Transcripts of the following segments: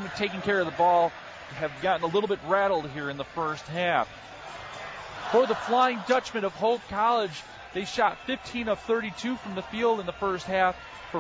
taking care of the ball have gotten a little bit rattled here in the first half. For the Flying Dutchman of Hope College, they shot 15 of 32 from the field in the first half for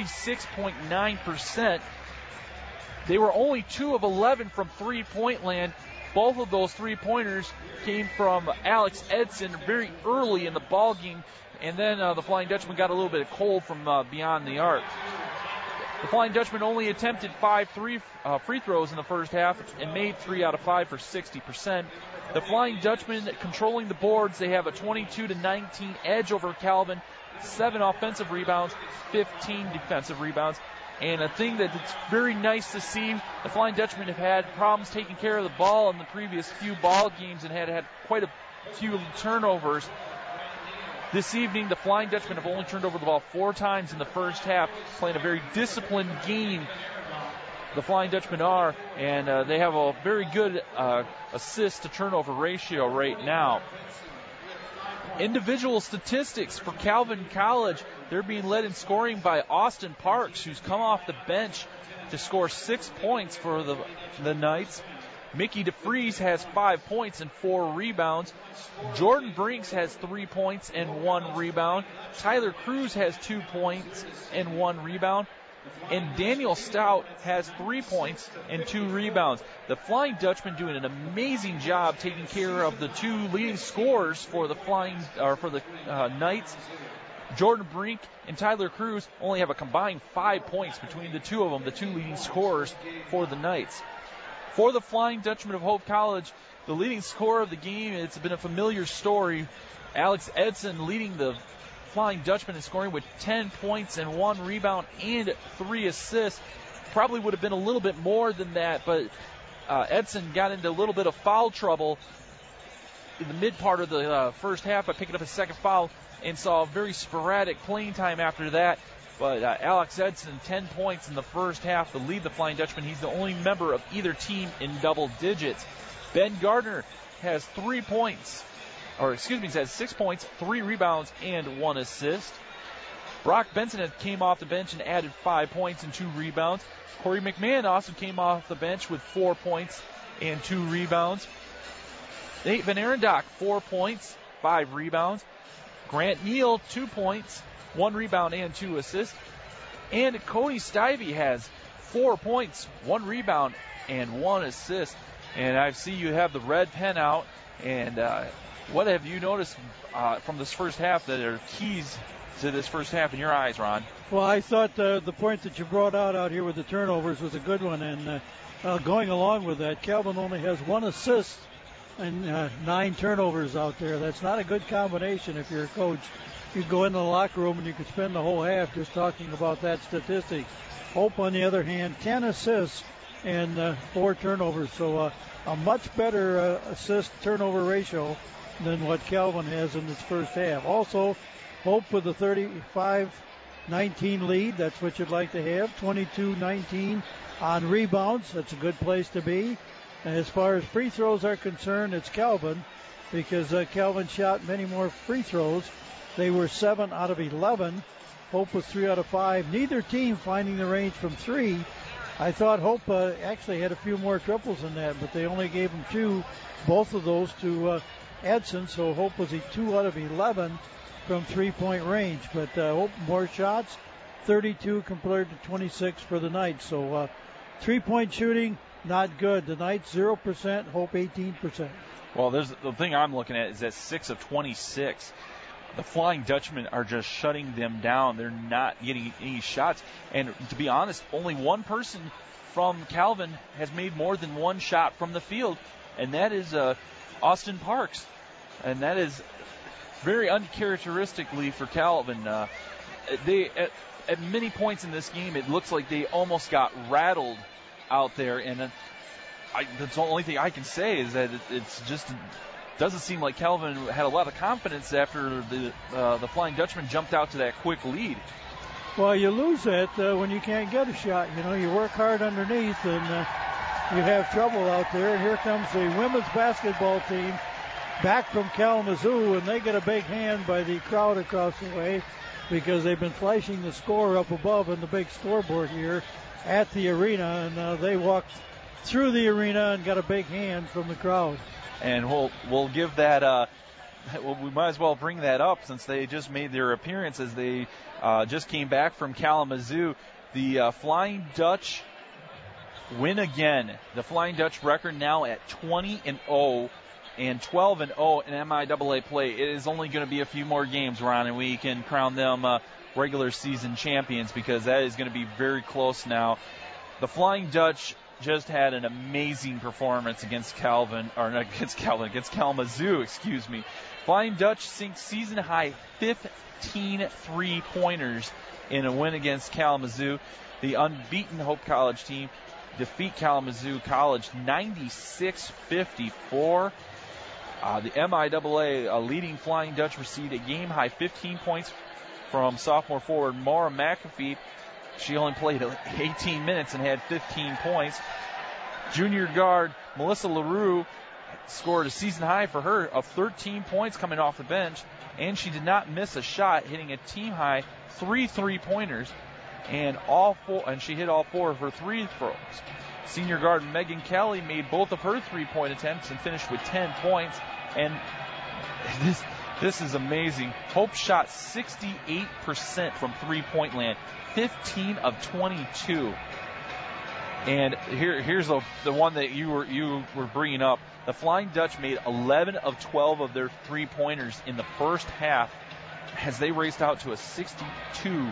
46.9%. They were only 2 of 11 from three-point land. Both of those three-pointers came from Alex Edson very early in the ball game, and then the Flying Dutchman got a little bit cold from beyond the arc. The Flying Dutchman only attempted 5 free throws in the first half and made 3 out of 5 for 60%. The Flying Dutchman controlling the boards. They have a 22-19 edge over Calvin, 7 offensive rebounds, 15 defensive rebounds. And a thing that it's very nice to see, the Flying Dutchmen have had problems taking care of the ball in the previous few ball games and had quite a few turnovers. This evening, the Flying Dutchmen have only turned over the ball 4 times in the first half, playing a very disciplined game. The Flying Dutchmen are, and they have a very good assist-to-turnover ratio right now. Individual statistics for Calvin College, they're being led in scoring by Austin Parks, who's come off the bench to score 6 points for the Knights. Mickey DeFries has 5 points and 4 rebounds. Jordan Brinks has 3 points and 1 rebound. Tyler Cruz has 2 points and 1 rebound. And Daniel Stout has 3 points and 2 rebounds. The Flying Dutchman doing an amazing job taking care of the 2 leading scorers for the Knights. Jordan Brink and Tyler Cruz only have a combined 5 points between the 2 of them, the 2 leading scorers for the Knights. For the Flying Dutchman of Hope College, the leading scorer of the game, it's been a familiar story. Alex Edson leading the Flying Dutchman in scoring with 10 points and 1 rebound and 3 assists. Probably would have been a little bit more than that, but Edson got into a little bit of foul trouble in the mid part of the first half by picking up his second foul and saw very sporadic playing time after that. But Alex Edson, 10 points in the first half to lead the Flying Dutchman. He's the only member of either team in double digits. Ben Gardner has 3 points. He has 6 points, 3 rebounds, and 1 assist. Brock Benson came off the bench and added 5 points and 2 rebounds. Corey McMahon also came off the bench with 4 points and 2 rebounds. Nate Van Arendonk, 4 points, 5 rebounds. Grant Neal, 2 points, 1 rebound, and 2 assists. And Cody Stivey has 4 points, 1 rebound, and 1 assist. And I see you have the red pen out. And what have you noticed from this first half that are keys to this first half in your eyes, Ron? Well, I thought the point that you brought out here with the turnovers was a good one. And going along with that, Calvin only has 1 assist and 9 turnovers out there. That's not a good combination if you're a coach. You go into the locker room and you could spend the whole half just talking about that statistic. Hope, on the other hand, 10 assists and 4 turnovers. So a much better assist-turnover ratio than what Calvin has in his first half. Also, Hope with a 35-19 lead. That's what you'd like to have. 22-19 on rebounds. That's a good place to be. And as far as free throws are concerned, it's Calvin, because Calvin shot many more free throws. They were 7 out of 11. Hope was 3 out of 5. Neither team finding the range from 3. I thought Hope actually had a few more triples than that, but they only gave him 2, both of those to Edson. So Hope was a 2 out of 11 from 3-point range. But Hope more shots, 32 compared to 26 for the Knights. So 3-point shooting, not good. The Knights 0%, Hope 18%. Well, the thing I'm looking at is that 6 of 26. The Flying Dutchmen are just shutting them down. They're not getting any shots. And to be honest, only one person from Calvin has made more than 1 shot from the field, and that is Austin Parks. And that is very uncharacteristically for Calvin. They at many points in this game, it looks like they almost got rattled out there. And that's the only thing I can say is that it's just doesn't seem like Calvin had a lot of confidence after the Flying Dutchman jumped out to that quick lead. Well, you lose that when you can't get a shot. You know, you work hard underneath and you have trouble out there. And here comes the women's basketball team back from Kalamazoo, and they get a big hand by the crowd across the way. because they've been flashing the score up above in the big scoreboard here at the arena, and they walked through the arena and got a big hand from the crowd. And we'll give that. Well, we might as well bring that up since they just made their appearance as they just came back from Kalamazoo. The Flying Dutch win again. The Flying Dutch record now at 20-0 and 12-0 in MIAA play. It is only going to be a few more games, Ron, and we can crown them regular season champions because that is going to be very close now. The Flying Dutch just had an amazing performance against Kalamazoo, excuse me. Flying Dutch sinks season high 15 3-pointers in a win against Kalamazoo. The unbeaten Hope College team defeat Kalamazoo College 96-54. The MIAA leading Flying Dutch received a game-high 15 points from sophomore forward Maura McAfee. She only played 18 minutes and had 15 points. Junior guard Melissa LaRue scored a season high for her of 13 points coming off the bench, and she did not miss a shot, hitting a team-high 3 3-pointers, and she hit all 4 of her 3 throws. Senior guard Megan Kelly made both of her 3-point attempts and finished with 10 points. And this is amazing. Hope shot 68% from 3-point land, 15 of 22. And here's the one that you were bringing up. The Flying Dutch made 11 of 12 of their 3-pointers in the first half as they raced out to a 62-27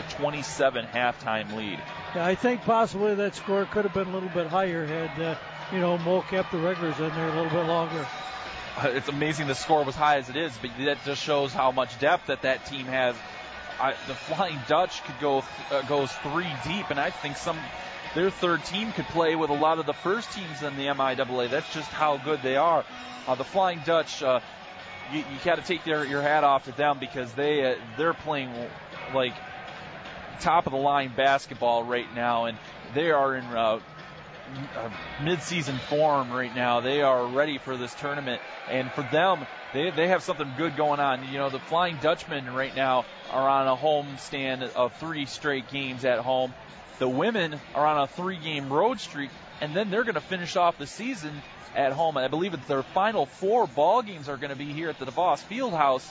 halftime lead. Yeah, I think possibly that score could have been a little bit higher had Mo kept the regulars in there a little bit longer. It's amazing the score was high as it is, but that just shows how much depth that team has. The Flying Dutch goes 3 deep, and I think their third team could play with a lot of the first teams in the MIAA. That's just how good they are. The Flying Dutch, you got to take your hat off to them because they're playing like top of the line basketball right now, and they are in mid-season form right now. They are ready for this tournament, and for them, they have something good going on. The Flying Dutchmen right now are on a homestand of 3 straight games at home. The women are on a 3-game road streak, and then they're going to finish off the season at home. I believe it's their final 4 ball games are going to be here at the DeVos Fieldhouse.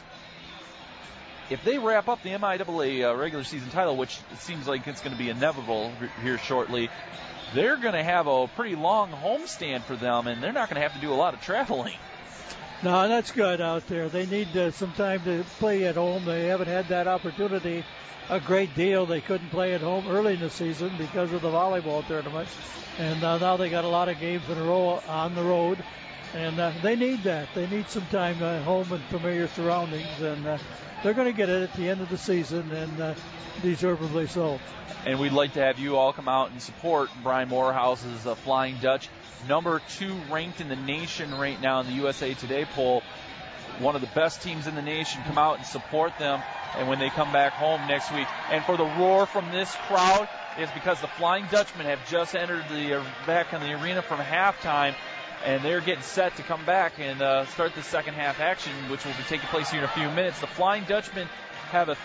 If they wrap up the MIAA regular season title, which it seems like it's going to be inevitable here shortly, they're going to have a pretty long homestand for them, and they're not going to have to do a lot of traveling. No, that's good out there. They need some time to play at home. They haven't had that opportunity a great deal. They couldn't play at home early in the season because of the volleyball tournament, and now they got a lot of games in a row on the road, and they need that. They need some time at home and familiar surroundings, and they're going to get it at the end of the season, and deservedly so. And we'd like to have you all come out and support Brian Morehouse's Flying Dutch, number 2 ranked in the nation right now in the USA Today poll. One of the best teams in the nation. Come out and support them. And when they come back home next week, and for the roar from this crowd is because the Flying Dutchmen have just entered back in the arena from halftime, and they're getting set to come back and start the second half action, which will be taking place here in a few minutes. The Flying Dutchmen have a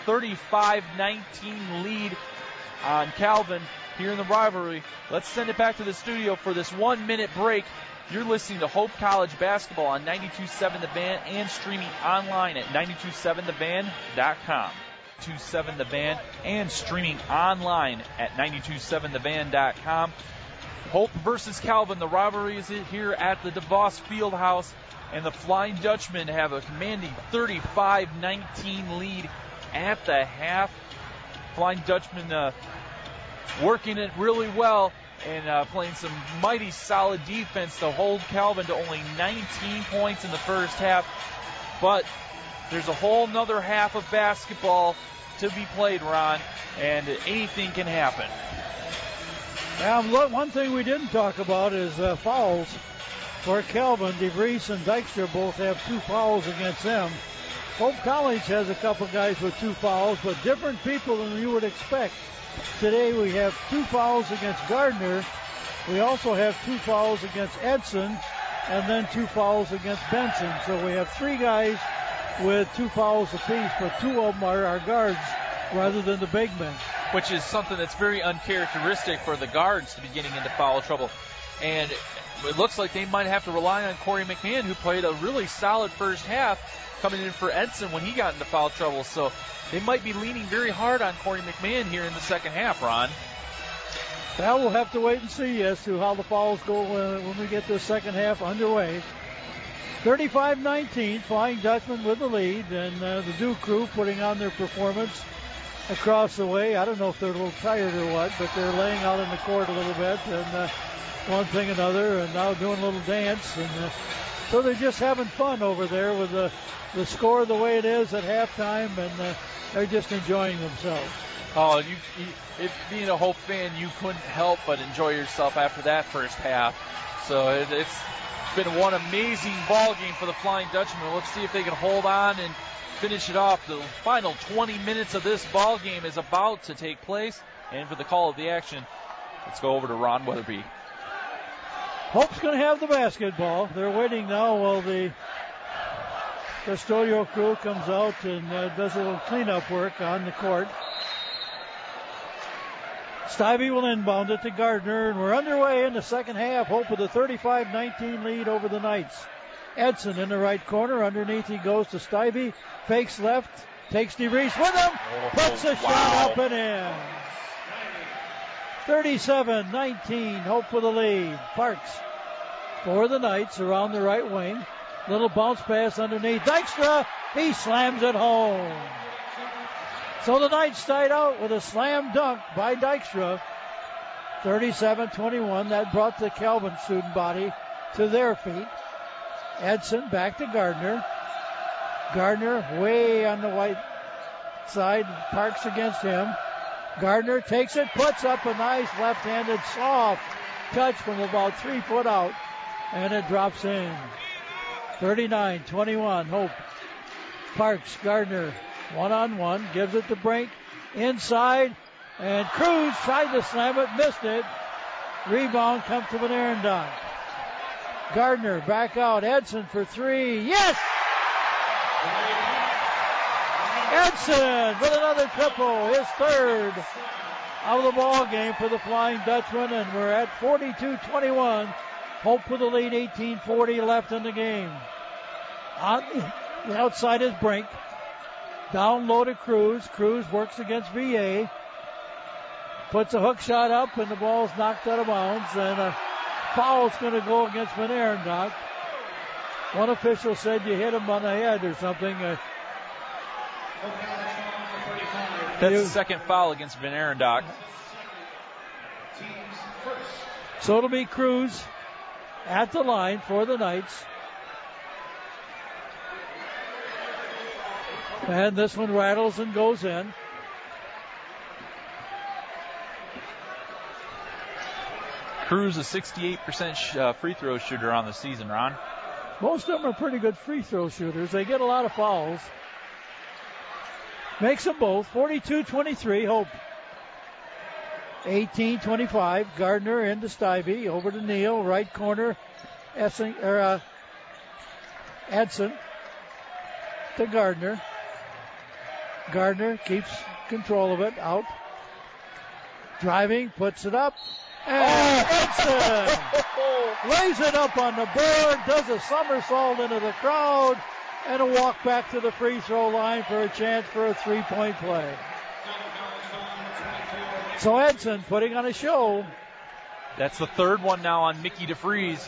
35-19 lead on Calvin here in the rivalry. Let's send it back to the studio for this 1-minute break. You're listening to Hope College basketball on 92.7 The Van and streaming online at 927thevan.com. 927 The Van and streaming online at 927thevan.com. Hope versus Calvin. The rivalry is here at the DeVos Fieldhouse, and the Flying Dutchmen have a commanding 35-19 lead at the half. Flying Dutchmen working it really well and playing some mighty solid defense to hold Calvin to only 19 points in the first half. But there's a whole nother half of basketball to be played, Ron, and anything can happen. One thing we didn't talk about is fouls for Calvin. DeVries and Dykstra both have 2 fouls against them. Hope College has a couple guys with 2 fouls, but different people than you would expect. Today we have 2 fouls against Gardner. We also have 2 fouls against Edson, and then 2 fouls against Benson. So we have 3 guys with 2 fouls apiece, but 2 of them are our guards rather than the big men. Which is something that's very uncharacteristic for the guards to be getting into foul trouble. And it looks like they might have to rely on Corey McMahon, who played a really solid first half, coming in for Edson when he got into foul trouble. So they might be leaning very hard on Corey McMahon here in the second half, Ron. Well, we'll have to wait and see as to how the fouls go when we get the second half underway. 35-19, Flying Dutchman with the lead, and the Duke crew putting on their performance across the way. I don't know if they're a little tired or what, but they're laying out in the court a little bit, and one thing another, and now doing a little dance. And so they're just having fun over there with the score the way it is at halftime, and they're just enjoying themselves. Oh, if being a Hope fan, you couldn't help but enjoy yourself after that first half. So it's been one amazing ball game for the Flying Dutchman. Let's see if they can hold on and finish it off. The final 20 minutes of this ball game is about to take place. And for the call of the action, let's go over to Ron Weatherby. Hope's going to have the basketball. They're waiting now while the custodial crew comes out and does a little cleanup work on the court. Stivey will inbound it to Gardner, and we're underway in the second half. Hope with a 35-19 lead over the Knights. Edson in the right corner. Underneath he goes to Stivey. Fakes left. Takes DeVries with him. Puts a shot up and in. 37-19. Hope with the lead. Parks for the Knights around the right wing. Little bounce pass underneath. Dykstra. He slams it home. So the Knights stayed out with a slam dunk by Dykstra. 37-21. That brought the Calvin student body to their feet. Edson back to Gardner. Gardner way on the white side. Parks against him. Gardner takes it, puts up a nice left-handed soft touch from about 3 foot out, and it drops in. 39-21. Hope. Parks, Gardner, one-on-one, gives it to Brink. Inside, and Cruz tried to slam it, missed it. Rebound comes to Van Arendonk. Gardner back out. Edson for three. Yes! Edson with another triple. His third of the ball game for the Flying Dutchman, and we're at 42-21. Hope with the lead. 18:40 left in the game. On the outside is Brink. Down low to Cruz. Cruz works against VA. Puts a hook shot up, and the ball's knocked out of bounds, and a foul's going to go against Van Arendonk. One official said you hit him on the head or something. That's the second foul against Van Arendonk. So it'll be Cruz at the line for the Knights. And this one rattles and goes in. Cruz, a 68% free throw shooter on the season, Ron. Most of them are pretty good free throw shooters. They get a lot of fouls. Makes them both. 42-23, Hope. 18-25, Gardner into Stivey. Over to Neal, right corner. Edson to Gardner. Gardner keeps control of it. Out. Driving, puts it up. And Edson lays it up on the board, does a somersault into the crowd, and a walk back to the free throw line for a chance for a three-point play. So Edson putting on a show. That's the third one now on Mickey DeFries.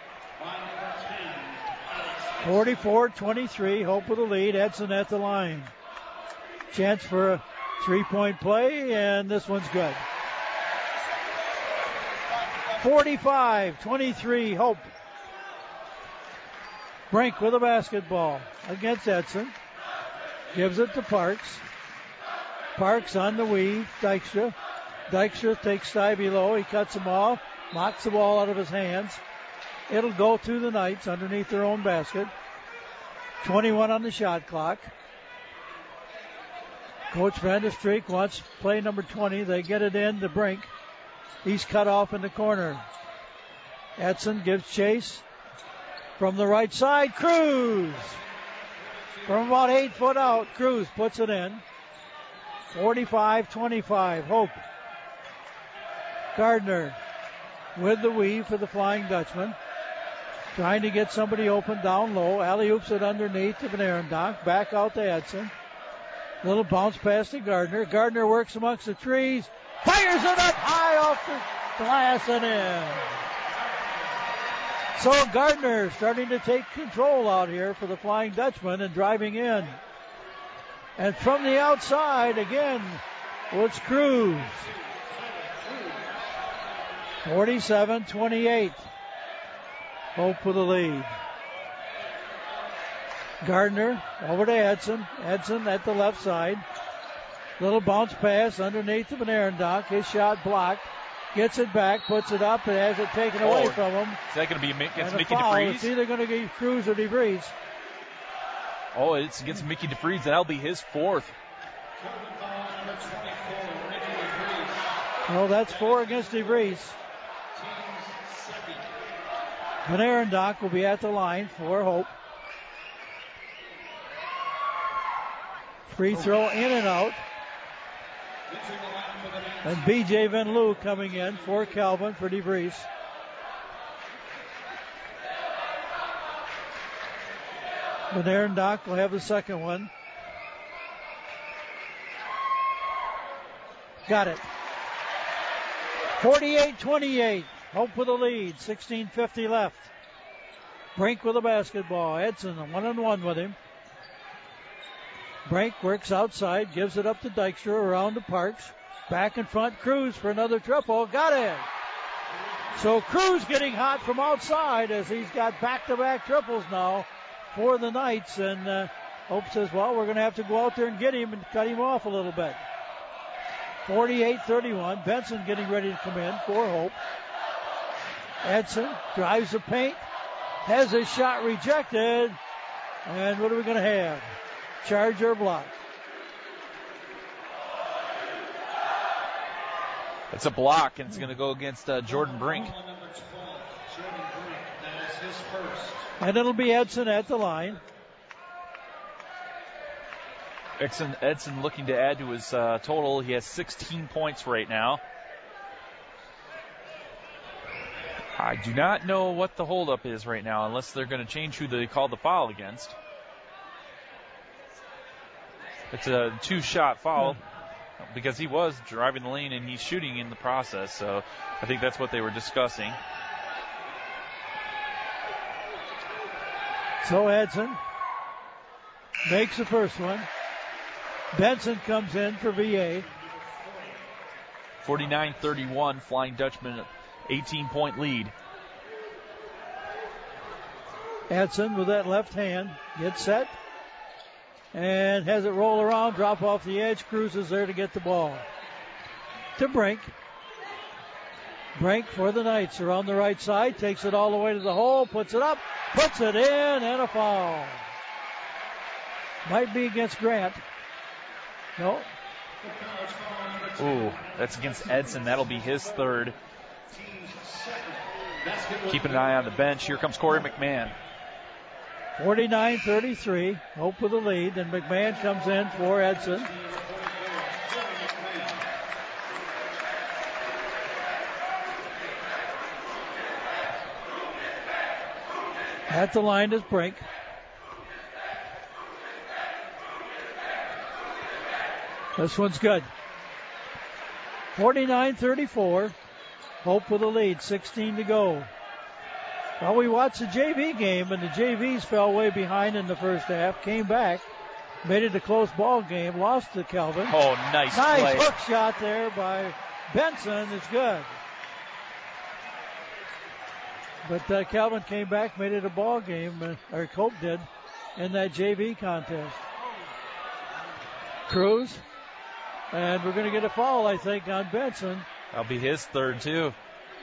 44-23, Hope with the lead. Edson at the line. Chance for a three-point play, and this one's good. 45-23, Hope. Brink with a basketball against Edson. Gives it to Parks. Parks on the weave. Dykstra. Dykstra takes Stivey low. He cuts him off. Knocks the ball out of his hands. It'll go to the Knights underneath their own basket. 21 on the shot clock. Coach Van der Streek wants play number 20. They get it in to Brink. He's cut off in the corner. Edson gives chase from the right side. Cruz from about 8 foot out. Cruz puts it in. 45-25. Hope. Gardner with the weave for the Flying Dutchman. Trying to get somebody open down low. Alley-oops it underneath to Van Arendonk. Back out to Edson. Little bounce pass to Gardner. Gardner works amongst the trees. Fires it up high off the glass and in. So Gardner starting to take control out here for the Flying Dutchman and driving in. And from the outside again, it's Cruz. 47-28. Hope with the lead. Gardner over to Edson. Edson at the left side. Little bounce pass underneath the Van Arendonk. His shot blocked. Gets it back, puts it up, and has it taken away from him. Is that going to be against Mickey foul. DeVries? It's either going to be Cruz or DeVries. Oh, it's against Mickey DeVries. That'll be his fourth. Well, that's 4 against DeVries. Van Arendonk will be at the line for Hope. Free throw in and out. And B.J. Van Loo coming in for Calvin for DeVries. Van Arendonk will have the second one. Got it. 48-28. Hope with the lead. 16:50 left. Brink with the basketball. Edson 1-on-1 with him. Brink works outside, gives it up to Dykstra around to Parks. Back in front, Cruz for another triple. Got it. So Cruz getting hot from outside as he's got back-to-back triples now for the Knights. And Hope says, well, we're going to have to go out there and get him and cut him off a little bit. 48-31. Benson getting ready to come in for Hope. Edson drives the paint. Has his shot rejected. And what are we going to have? Charge or block? It's a block, and it's going to go against Jordan Brink. And it'll be Edson at the line. Edson looking to add to his total. He has 16 points right now. I do not know what the holdup is right now, unless they're going to change who they call the foul against. It's a 2-shot foul because he was driving the lane and he's shooting in the process. So I think that's what they were discussing. So Edson makes the first one. Benson comes in for VA. 49-31, Flying Dutchman, 18-point lead. Edson with that left hand gets set and has it roll around, drop off the edge. Cruz is there to get the ball. To Brink. Brink for the Knights around the right side, takes it all the way to the hole, puts it up, puts it in, and a foul. Might be against Grant. No. Ooh, that's against Edson. That'll be his third. Keeping an eye on the bench. Here comes Corey McMahon. 49-33. Hope with the lead. And McMahon comes in for Edson. At the line is Brink. This one's good. 49-34. Hope with the lead. 16 to go. Well, we watched the JV game, and the JVs fell way behind in the first half. Came back. Made it a close ball game. Lost to Calvin. Oh, nice play. Nice hook shot there by Benson. It's good. But Calvin came back, made it a ball game, or Cope did, in that JV contest. Cruz. And we're going to get a foul, I think, on Benson. That'll be his third, too.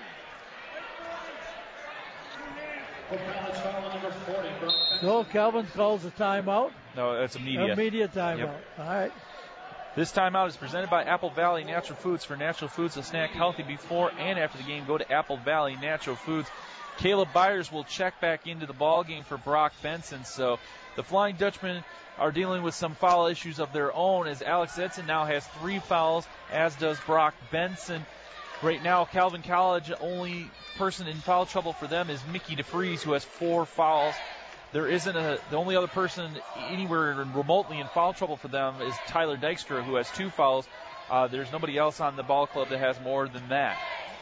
So Calvin calls a timeout. No, it's immediate. Immediate timeout. Yep. All right. This timeout is presented by Apple Valley Natural Foods. For natural foods to snack healthy before and after the game, go to Apple Valley Natural Foods. Caleb Byers will check back into the ball game for Brock Benson. So the Flying Dutchmen are dealing with some foul issues of their own, as Alex Edson now has 3 fouls, as does Brock Benson. Right now, Calvin College, only person in foul trouble for them is Mickey DeFries, who has 4 fouls. The only other person anywhere remotely in foul trouble for them is Tyler Dykstra, who has 2 fouls. There's nobody else on the ball club that has more than that.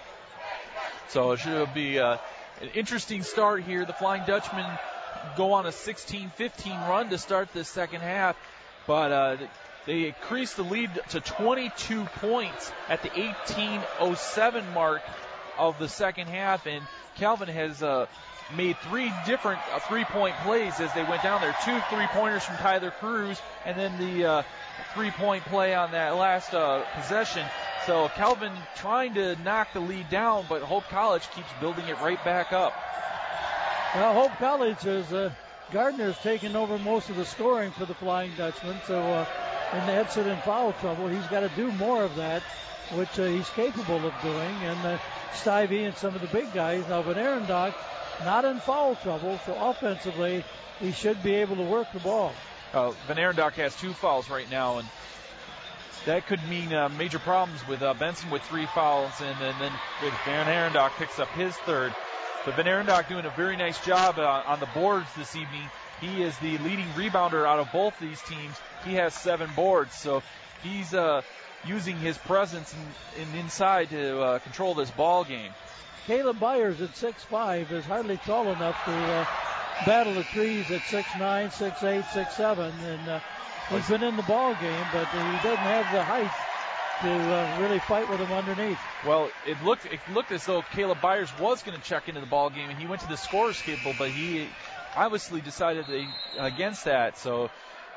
So it should be an interesting start here. The Flying Dutchmen go on a 16-15 run to start this second half, but they increased the lead to 22 points at the 18:07 mark of the second half, and Calvin has made 3 different 3-point plays as they went down there. 2 3-pointers from Tyler Cruz, and then the 3-point play on that last possession. So Calvin trying to knock the lead down, but Hope College keeps building it right back up. Well, Hope College is Gardner's taken over most of the scoring for the Flying Dutchman, so and Edson in foul trouble. He's got to do more of that, which he's capable of doing. And Stivey and some of the big guys. Now, Van Arendonk not in foul trouble, so offensively he should be able to work the ball. Van Arendonk has 2 fouls right now, and that could mean major problems with Benson with 3 fouls, and then Van Arendonk picks up his 3rd. But Van Arendonk doing a very nice job on the boards this evening. He is the leading rebounder out of both these teams. He has 7 boards, so he's using his presence in inside to control this ball game. Caleb Byers at 6'5" is hardly tall enough to battle the trees at 6'9", 6'8", 6'7", and he's been in the ball game, but he doesn't have the height to really fight with him underneath. Well, it looked as though Caleb Byers was going to check into the ball game, and he went to the scorer's table, but he obviously decided against that. So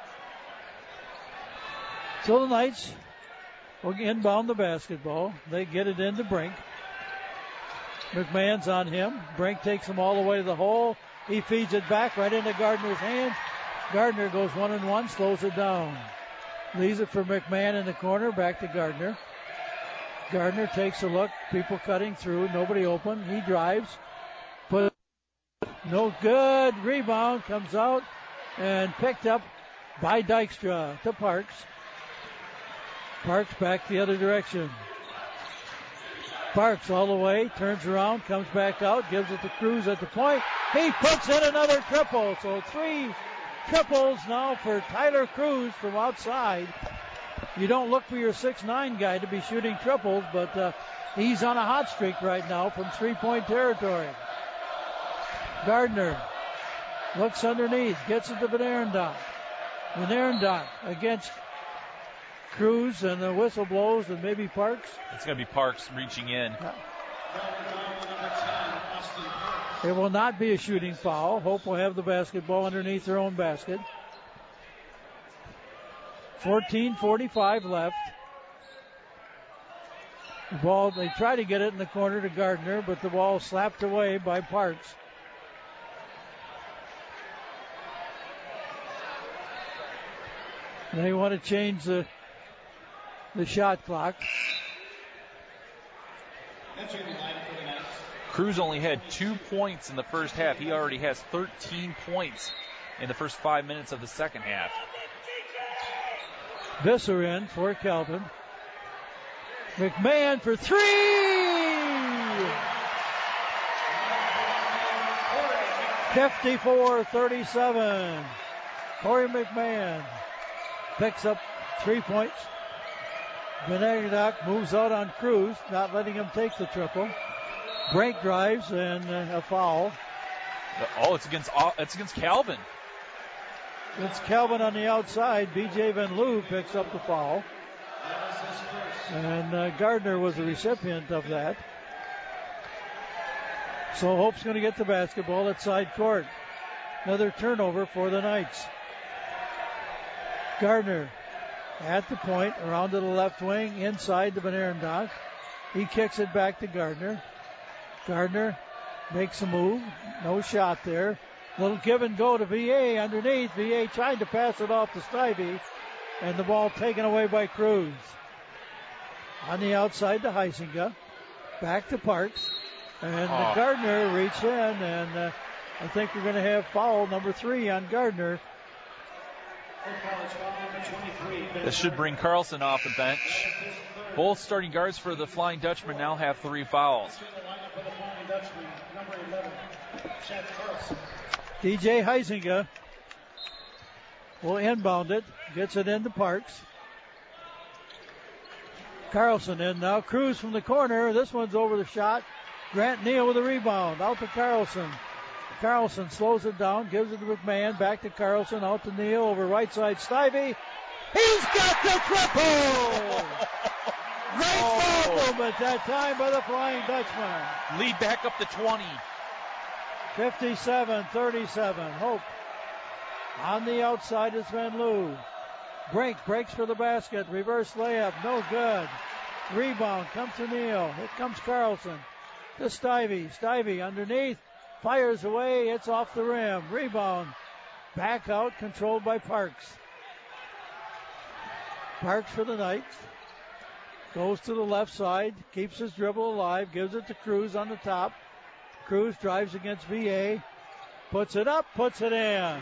the Knights will inbound the basketball. They get it into Brink. McMahon's on him. Brink takes him all the way to the hole. He feeds it back right into Gardner's hands. Gardner goes 1-1, slows it down. Leaves it for McMahon in the corner, back to Gardner. Gardner takes a look, people cutting through, nobody open. He drives, no good. Rebound comes out and picked up by Dykstra to Parks. Parks back the other direction. Parks all the way, turns around, comes back out, gives it to Cruz at the point. He puts in another triple, so 3 triples now for Tyler Cruz from outside. You don't look for your 6'9" guy to be shooting triples, but he's on a hot streak right now from 3-point territory. Gardner looks underneath, gets it to Van Arendonk. Van Arendonk against Cruz, and the whistle blows, and maybe Parks. It's going to be Parks reaching in. It will not be a shooting foul. Hope will have the basketball underneath their own basket. 14:45 left. The ball, they try to get it in the corner to Gardner, but the ball slapped away by Parks. They want to change the shot clock. Cruz only had 2 points in the first half. He already has 13 points in the first 5 minutes of the second half. Visser in for Calvin. McMahon for 3! (54-37). Corey McMahon picks up 3 points. Van Arendonk moves out on Cruz, not letting him take the triple. Brink drives and a foul. Oh, it's against Calvin. It's Calvin on the outside. B.J. Van Loo picks up the foul. And Gardner was the recipient of that. So Hope's going to get the basketball at side court. Another turnover for the Knights. Gardner at the point, around to the left wing, inside to Van Arendonk. He kicks it back to Gardner. Gardner makes a move. No shot there. Little give and go to VA underneath. VA trying to pass it off to Stivey. And the ball taken away by Cruz. On the outside to Heisinga. Back to Parks. And Gardner reached in, and I think we're going to have foul number 3 on Gardner. This should bring Carlson off the bench. Both starting guards for the Flying Dutchman now have 3 fouls. DJ Huizinga will inbound it. Gets it into Parks. Carlson in now. Cruz from the corner. This one's over the shot. Grant Neal with a rebound. Out to Carlson. Carlson slows it down. Gives it to McMahon. Back to Carlson. Out to Neal. Over right side. Stivey. He's got the triple! Great ball movement that time by the Flying Dutchman. Lead back up to 20. 57-37. Hope on the outside is Van Loo. Brink breaks for the basket. Reverse layup. No good. Rebound comes to Neal. Here comes Carlson. To Stivey. Stivey underneath. Fires away. It's off the rim. Rebound. Back out. Controlled by Parks. Parks for the Knights. Goes to the left side. Keeps his dribble alive. Gives it to Cruz on the top. Cruz drives against VA. Puts it up. Puts it in.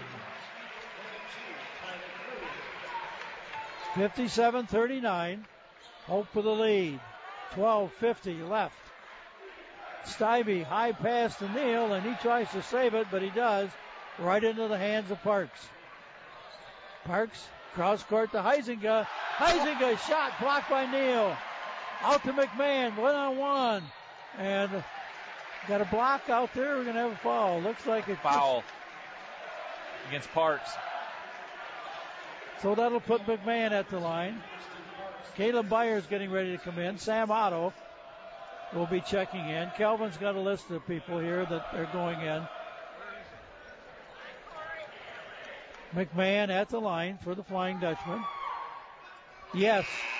57-39. Hope for the lead. 12:50 left. Stivey, high pass to Neal, and he tries to save it, but he does. Right into the hands of Parks. Parks, cross court to Huizinga. Huizinga, shot blocked by Neal. Out to McMahon, 1-on-1. And got a block out there. We're going to have a foul. Looks like a foul against Parks. So that'll put McMahon at the line. Caleb Byers getting ready to come in. Sam Otto will be checking in. Kelvin's got a list of people here that are going in. McMahon at the line for the Flying Dutchman. Yes.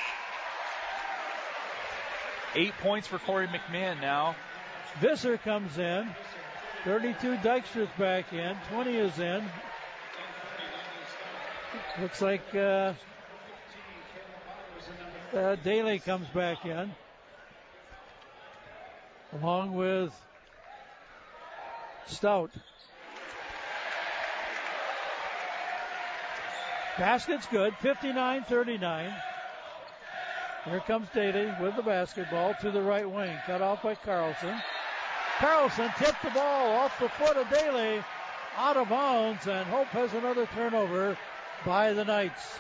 8 points for Corey McMahon now. Visser comes in. 32 Dykstra's back in. 20 is in. Looks like Daly comes back in. Along with Stout. Basket's good. 59-39. Here comes Daly with the basketball to the right wing. Cut off by Carlson. Carlson tipped the ball off the foot of Daly. Out of bounds, and Hope has another turnover by the Knights.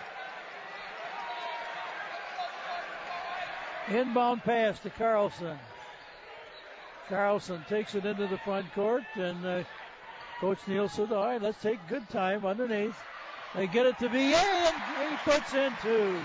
Inbound pass to Carlson. Carlson takes it into the front court, and Coach Neal said, all right, let's take good time underneath. They get it to VA, and he puts in 2.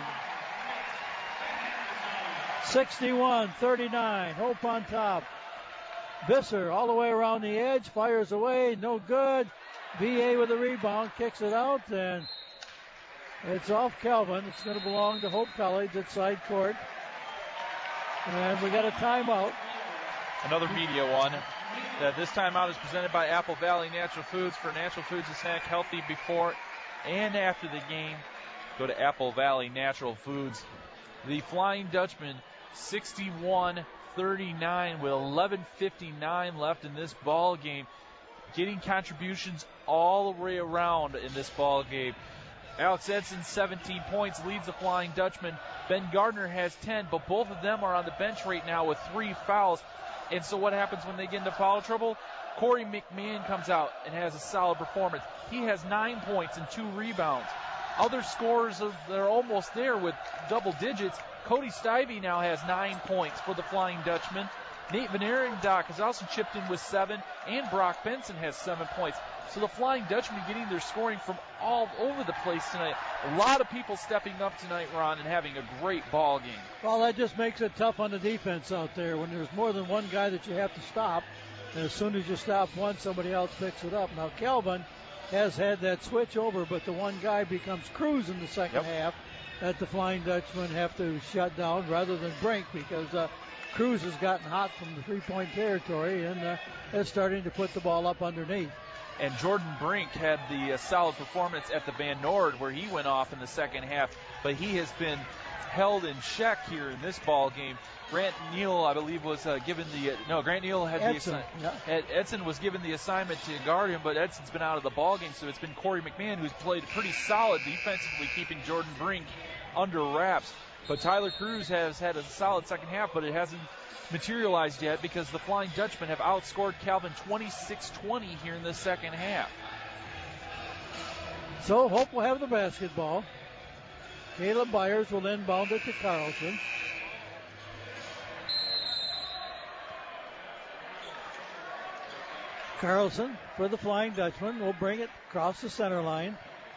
61-39. Hope on top. Visser all the way around the edge, fires away, no good. VA with a rebound, kicks it out, and it's off Calvin. It's going to belong to Hope College at side court. And we got a timeout. Another media one. This timeout is presented by Apple Valley Natural Foods. For natural foods and snack healthy before and after the game, go to Apple Valley Natural Foods. The Flying Dutchman 61-39 with 11:59 left in this ball game. Getting contributions all the way around in this ball game. Alex Edson, 17 points, leads the Flying Dutchman. Ben Gardner has 10, but both of them are on the bench right now with 3 fouls. And so what happens when they get into foul trouble? Corey McMahon comes out and has a solid performance. He has 9 points and 2 rebounds. Other scorers they're almost there with double digits. Cody Stivey now has 9 points for the Flying Dutchman. Nate Van Arendock has also chipped in with 7, and Brock Benson has 7 points. So the Flying Dutchman getting their scoring from all over the place tonight. A lot of people stepping up tonight, Ron, and having a great ball game. Well, that just makes it tough on the defense out there when there's more than one guy that you have to stop. And as soon as you stop one, somebody else picks it up. Now, Calvin has had that switch over, but the one guy becomes Cruz in the second half that the Flying Dutchmen have to shut down rather than Brink, because Cruz has gotten hot from the three-point territory and is starting to put the ball up underneath. And Jordan Brink had the solid performance at the Van Nord where he went off in the second half, but he has been held in check here in this ball game. Grant Neal, I believe, was given Grant Neal had Edson, Edson was given the assignment to guard him, but Edson's been out of the ball game, so it's been Corey McMahon who's played pretty solid defensively, keeping Jordan Brink under wraps. But Tyler Cruz has had a solid second half, but it hasn't materialized yet because the Flying Dutchmen have outscored Calvin 26-20 here in the second half. So Hope will have the basketball. Caleb Byers will inbound it to Carlson. Carlson for the Flying Dutchman will bring it across the center line.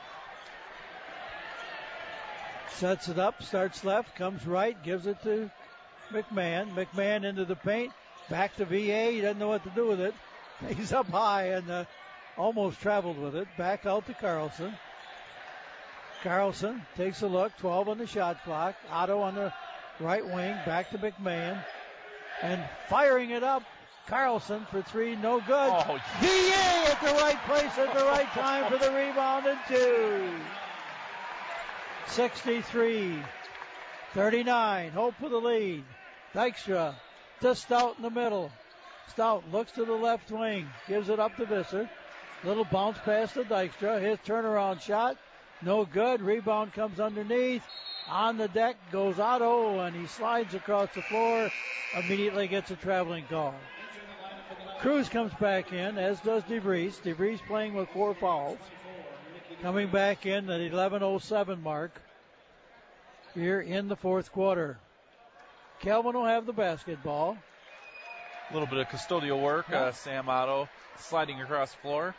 Sets it up, starts left, comes right, gives it to McMahon. McMahon into the paint, back to VA. He doesn't know what to do with it. He's up high and almost traveled with it. Back out to Carlson. Carlson takes a look, 12 on the shot clock. Otto on the right wing, back to McMahon. And firing it up, Carlson for three, no good. Oh, VA at the right place at the right time for the rebound and two. 63-39. Hope for the lead. Dykstra to Stout in the middle. Stout looks to the left wing, gives it up to Visser. Little bounce pass to Dykstra. His turnaround shot, no good. Rebound comes underneath. On the deck goes Otto, and he slides across the floor. Immediately gets a traveling call. Cruz comes back in, as does DeVries. DeVries playing with 4 fouls. Coming back in at 11:07 mark here in the fourth quarter. Calvin will have the basketball. A little bit of custodial work. Sam Otto sliding across the floor.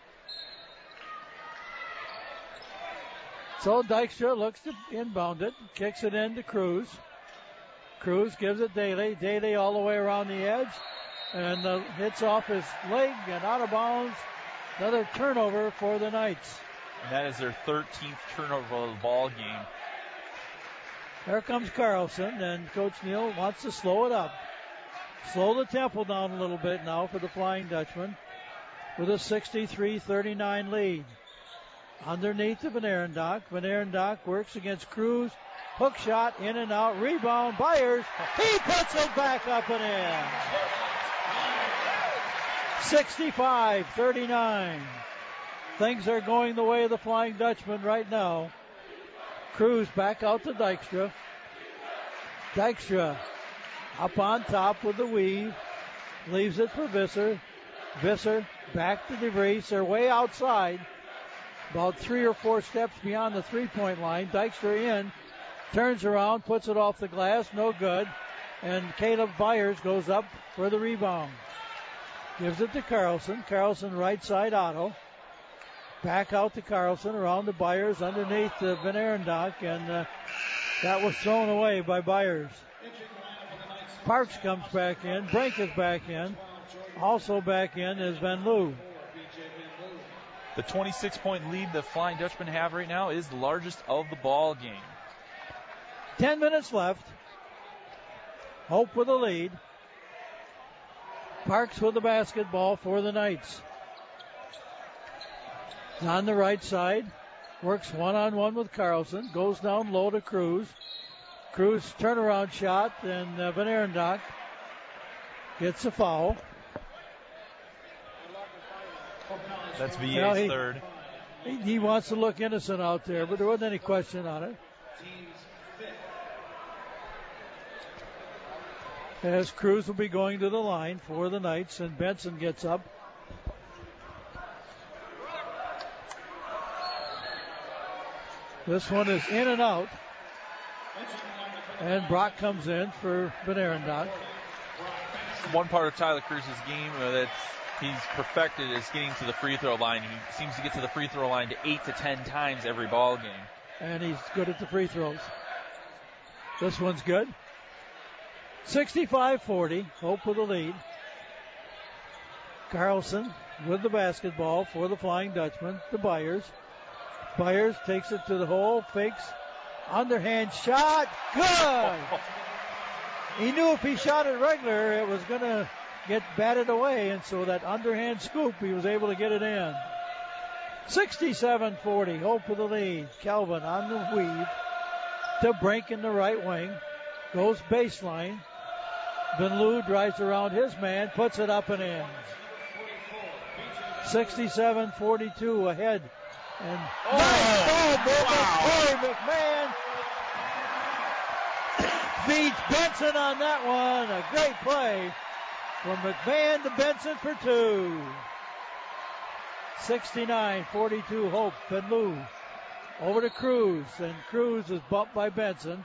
So Dykstra looks to inbound it, kicks it into Cruz. Cruz gives it Daly. Daly all the way around the edge and hits off his leg and out of bounds. Another turnover for the Knights. And that is their 13th turnover of the ball game. There comes Carlson, and Coach Neal wants to slow it up. Slow the tempo down a little bit now for the Flying Dutchman with a 63-39 lead. Underneath to Van Arendonk. Van Arendonk works against Cruz. Hook shot, in and out, rebound, Byers. He puts it back up and in. 65-39. Things are going the way of the Flying Dutchman right now. Cruz back out to Dykstra. Dykstra up on top with the weave. Leaves it for Visser. Visser back to DeVries. They're way outside. About 3 or 4 steps beyond the three-point line. Dykstra in. Turns around, puts it off the glass. No good. And Caleb Byers goes up for the rebound. Gives it to Carlson. Carlson right side Otto. Back out to Carlson, around to Byers, underneath Van Arendonk, and that was thrown away by Byers. Parks comes back in. Brink is back in. Also back in is Van Loo. The 26-point lead the Flying Dutchmen have right now is the largest of the ball game. 10 minutes left. Hope with the lead. Parks with the basketball for the Knights. On the right side, works one-on-one with Carlson, goes down low to Cruz. Cruz turnaround shot, and Van Arendonk gets a foul. That's VA's third. He wants to look innocent out there, but there wasn't any question on it. As Cruz will be going to the line for the Knights, and Benson gets up. This one is in and out. And Brock comes in for Van Arendonk. One part of Tyler Cruz's game that he's perfected is getting to the free throw line. He seems to get to the free throw line to 8 to 10 times every ball game. And he's good at the free throws. This one's good. 65-40. Hope with the lead. Carlson with the basketball for the Flying Dutchman to Byers. Byers takes it to the hole, fakes, underhand shot, good! He knew if he shot it regular, it was going to get batted away, and so that underhand scoop, he was able to get it in. 67-40, Hope with the lead. Calvin on the weave to Brink in the right wing. Goes baseline. Van Loo drives around his man, puts it up and in. 67-42 ahead. And nice ball movement. Corey McMahon beats Benson on that one. A great play from McMahon to Benson for two. 69-42 Hope. Van Loo over to Cruz, and Cruz is bumped by Benson.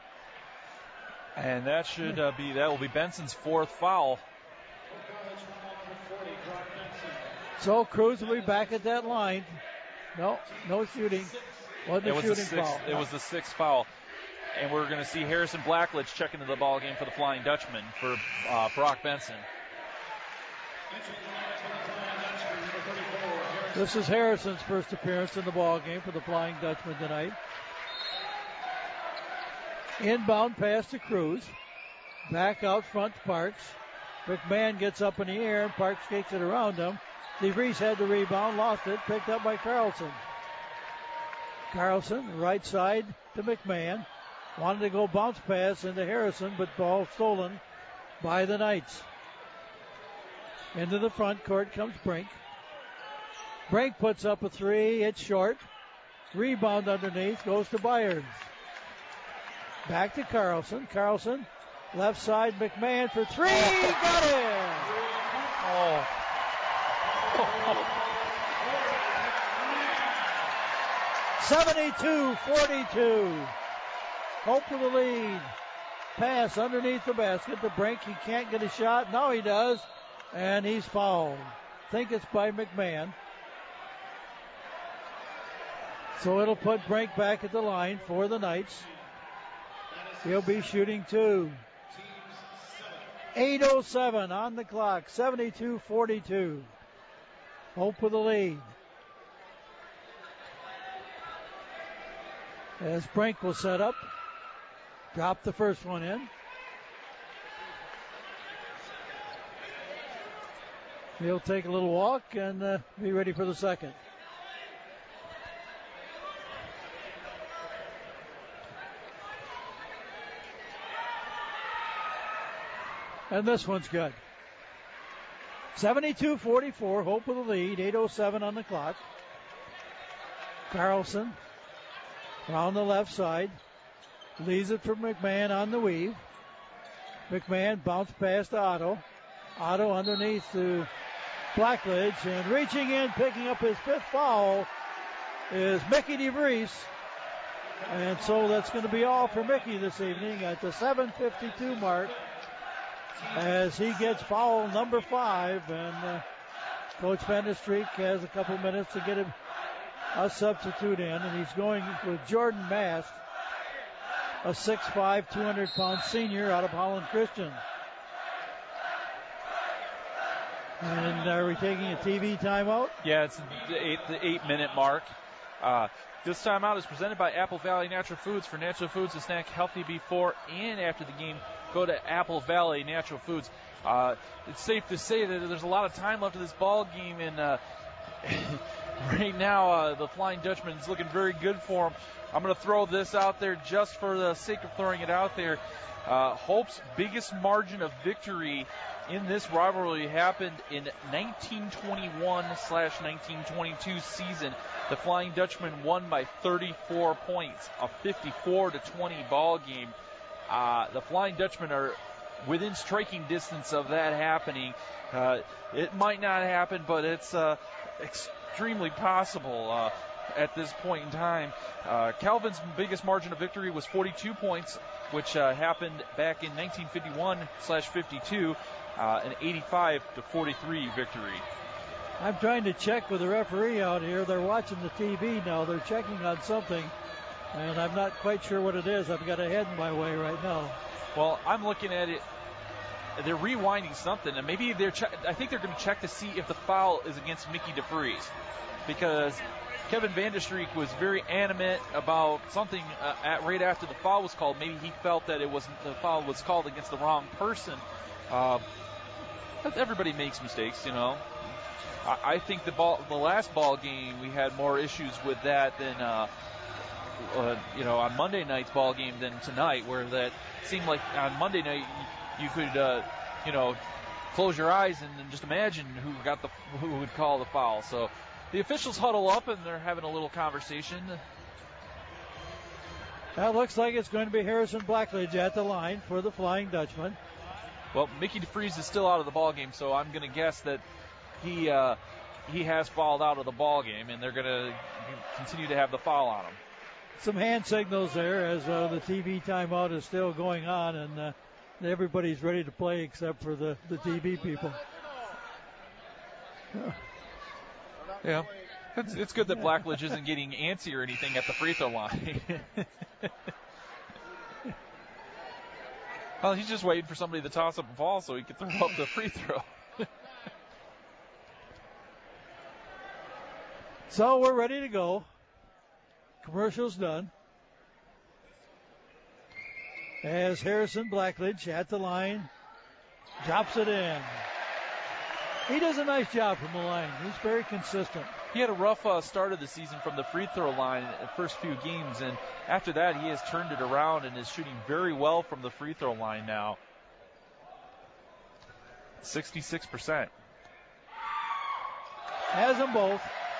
And that will be Benson's fourth foul. So Cruz will be back at that line. No shooting. Wasn't a shooting foul. It was the sixth foul. And we're going to see Harrison Blackledge check into the ball game for the Flying Dutchman for Brock Benson. This is Harrison's first appearance in the ball game for the Flying Dutchman tonight. Inbound pass to Cruz. Back out front to Parks. McMahon gets up in the air, and Parks kicks it around him. DeVries had the rebound, lost it, picked up by Carlson. Carlson, right side to McMahon. Wanted to go bounce pass into Harrison, but ball stolen by the Knights. Into the front court comes Brink. Brink puts up a three. It's short. Rebound underneath. Goes to Byers. Back to Carlson. Carlson, left side. McMahon for three. Got it. 72-42. Hope for the lead. Pass underneath the basket to Brink. He can't get a shot. Now he does. And he's fouled. Think it's by McMahon. So it'll put Brink back at the line for the Knights. He'll be shooting two. 8:07 on the clock. 72-42. Hope with the lead. As Brink will set up. Drop the first one in. He'll take a little walk and be ready for the second. And this one's good. 72-44, Hope with the lead. 8:07 on the clock. Carlson around the left side. Leaves it for McMahon on the weave. McMahon bounced past to Otto. Otto underneath to Blackledge, and reaching in, picking up his fifth foul is Mickey DeVries. And so that's going to be all for Mickey this evening at the 7:52 mark as he gets foul number 5, and Coach Van der Streek has a couple minutes to get him a substitute in, and he's going with Jordan Mast, a 6'5", 200-pound senior out of Holland Christian. And are we taking a TV timeout? Yeah, it's the 8-minute mark. This timeout is presented by Apple Valley Natural Foods. For natural foods to snack healthy before and after the game, go to Apple Valley Natural Foods. It's safe to say that there's a lot of time left of this ball game, and right now the Flying Dutchman is looking very good for him. I'm going to throw this out there just for the sake of throwing it out there. Hope's biggest margin of victory in this rivalry happened in 1921/1922 season. The Flying Dutchman won by 34 points, a 54-20 ball game. The Flying Dutchmen are within striking distance of that happening. It might not happen, but it's extremely possible at this point in time. Calvin's biggest margin of victory was 42 points, which happened back in 1951/52, an 85-43 victory. I'm trying to check with the referee out here. They're watching the TV now. They're checking on something, and I'm not quite sure what it is. I've got a head in my way right now. Well, I'm looking at it. They're rewinding something, and maybe I think they're going to check to see if the foul is against Mickey DeVries, because Kevin Vanderstreek was very animate about something right after the foul was called. Maybe he felt that the foul was called against the wrong person. Everybody makes mistakes, you know. I think the last ball game we had more issues with that than on Monday night's ball game than tonight, where that seemed like on Monday night you could close your eyes and just imagine who would call the foul. So the officials huddle up and they're having a little conversation. That looks like it's going to be Harrison Blackledge at the line for the Flying Dutchman. Well, Mickey DeFries is still out of the ball game, so I'm going to guess that he has fouled out of the ball game, and they're going to continue to have the foul on him. Some hand signals there as the TV timeout is still going on, and everybody's ready to play except for the TV people. Yeah, it's good that Blackledge isn't getting antsy or anything at the free throw line. Well, he's just waiting for somebody to toss up a ball so he can throw up the free throw. So we're ready to go. Commercial's done. As Harrison Blackledge at the line, drops it in. He does a nice job from the line. He's very consistent. He had a rough start of the season from the free throw line the first few games, and after that he has turned it around and is shooting very well from the free throw line now. 66%. Has them both.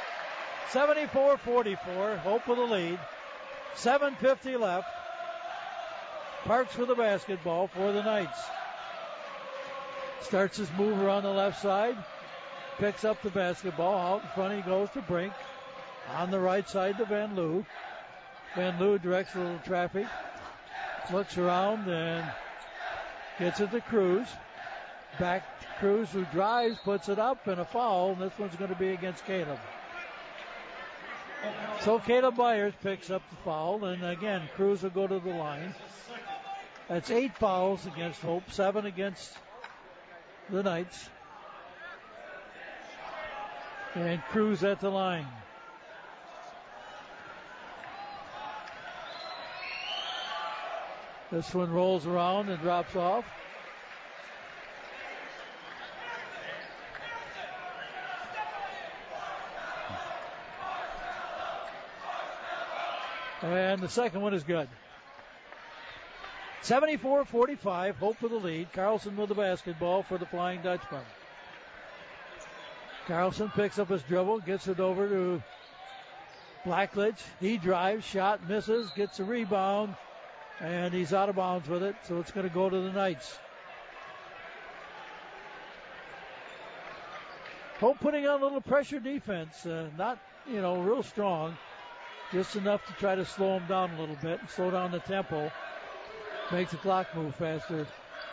74-44, Hope with the lead. 7:50 left. Parks with the basketball for the Knights. Starts his move around the left side. Picks up the basketball. Out in front he goes to Brink. On the right side to Van Loo. Van Loo directs a little traffic. Looks around and gets it to Cruz. Back to Cruz, who drives, puts it up, and a foul. And this one's going to be against Caleb. So Caleb Byers picks up the foul, and again, Cruz will go to the line. That's 8 fouls against Hope, 7 against the Knights. And Cruz at the line. This one rolls around and drops off. And the second one is good. 74-45, Hope with the lead. Carlson with the basketball for the Flying Dutchman. Carlson picks up his dribble, gets it over to Blackledge. He drives, shot, misses, gets a rebound, and he's out of bounds with it, so it's going to go to the Knights. Hope putting on a little pressure defense, not, real strong. Just enough to try to slow him down a little bit and slow down the tempo. Makes the clock move faster.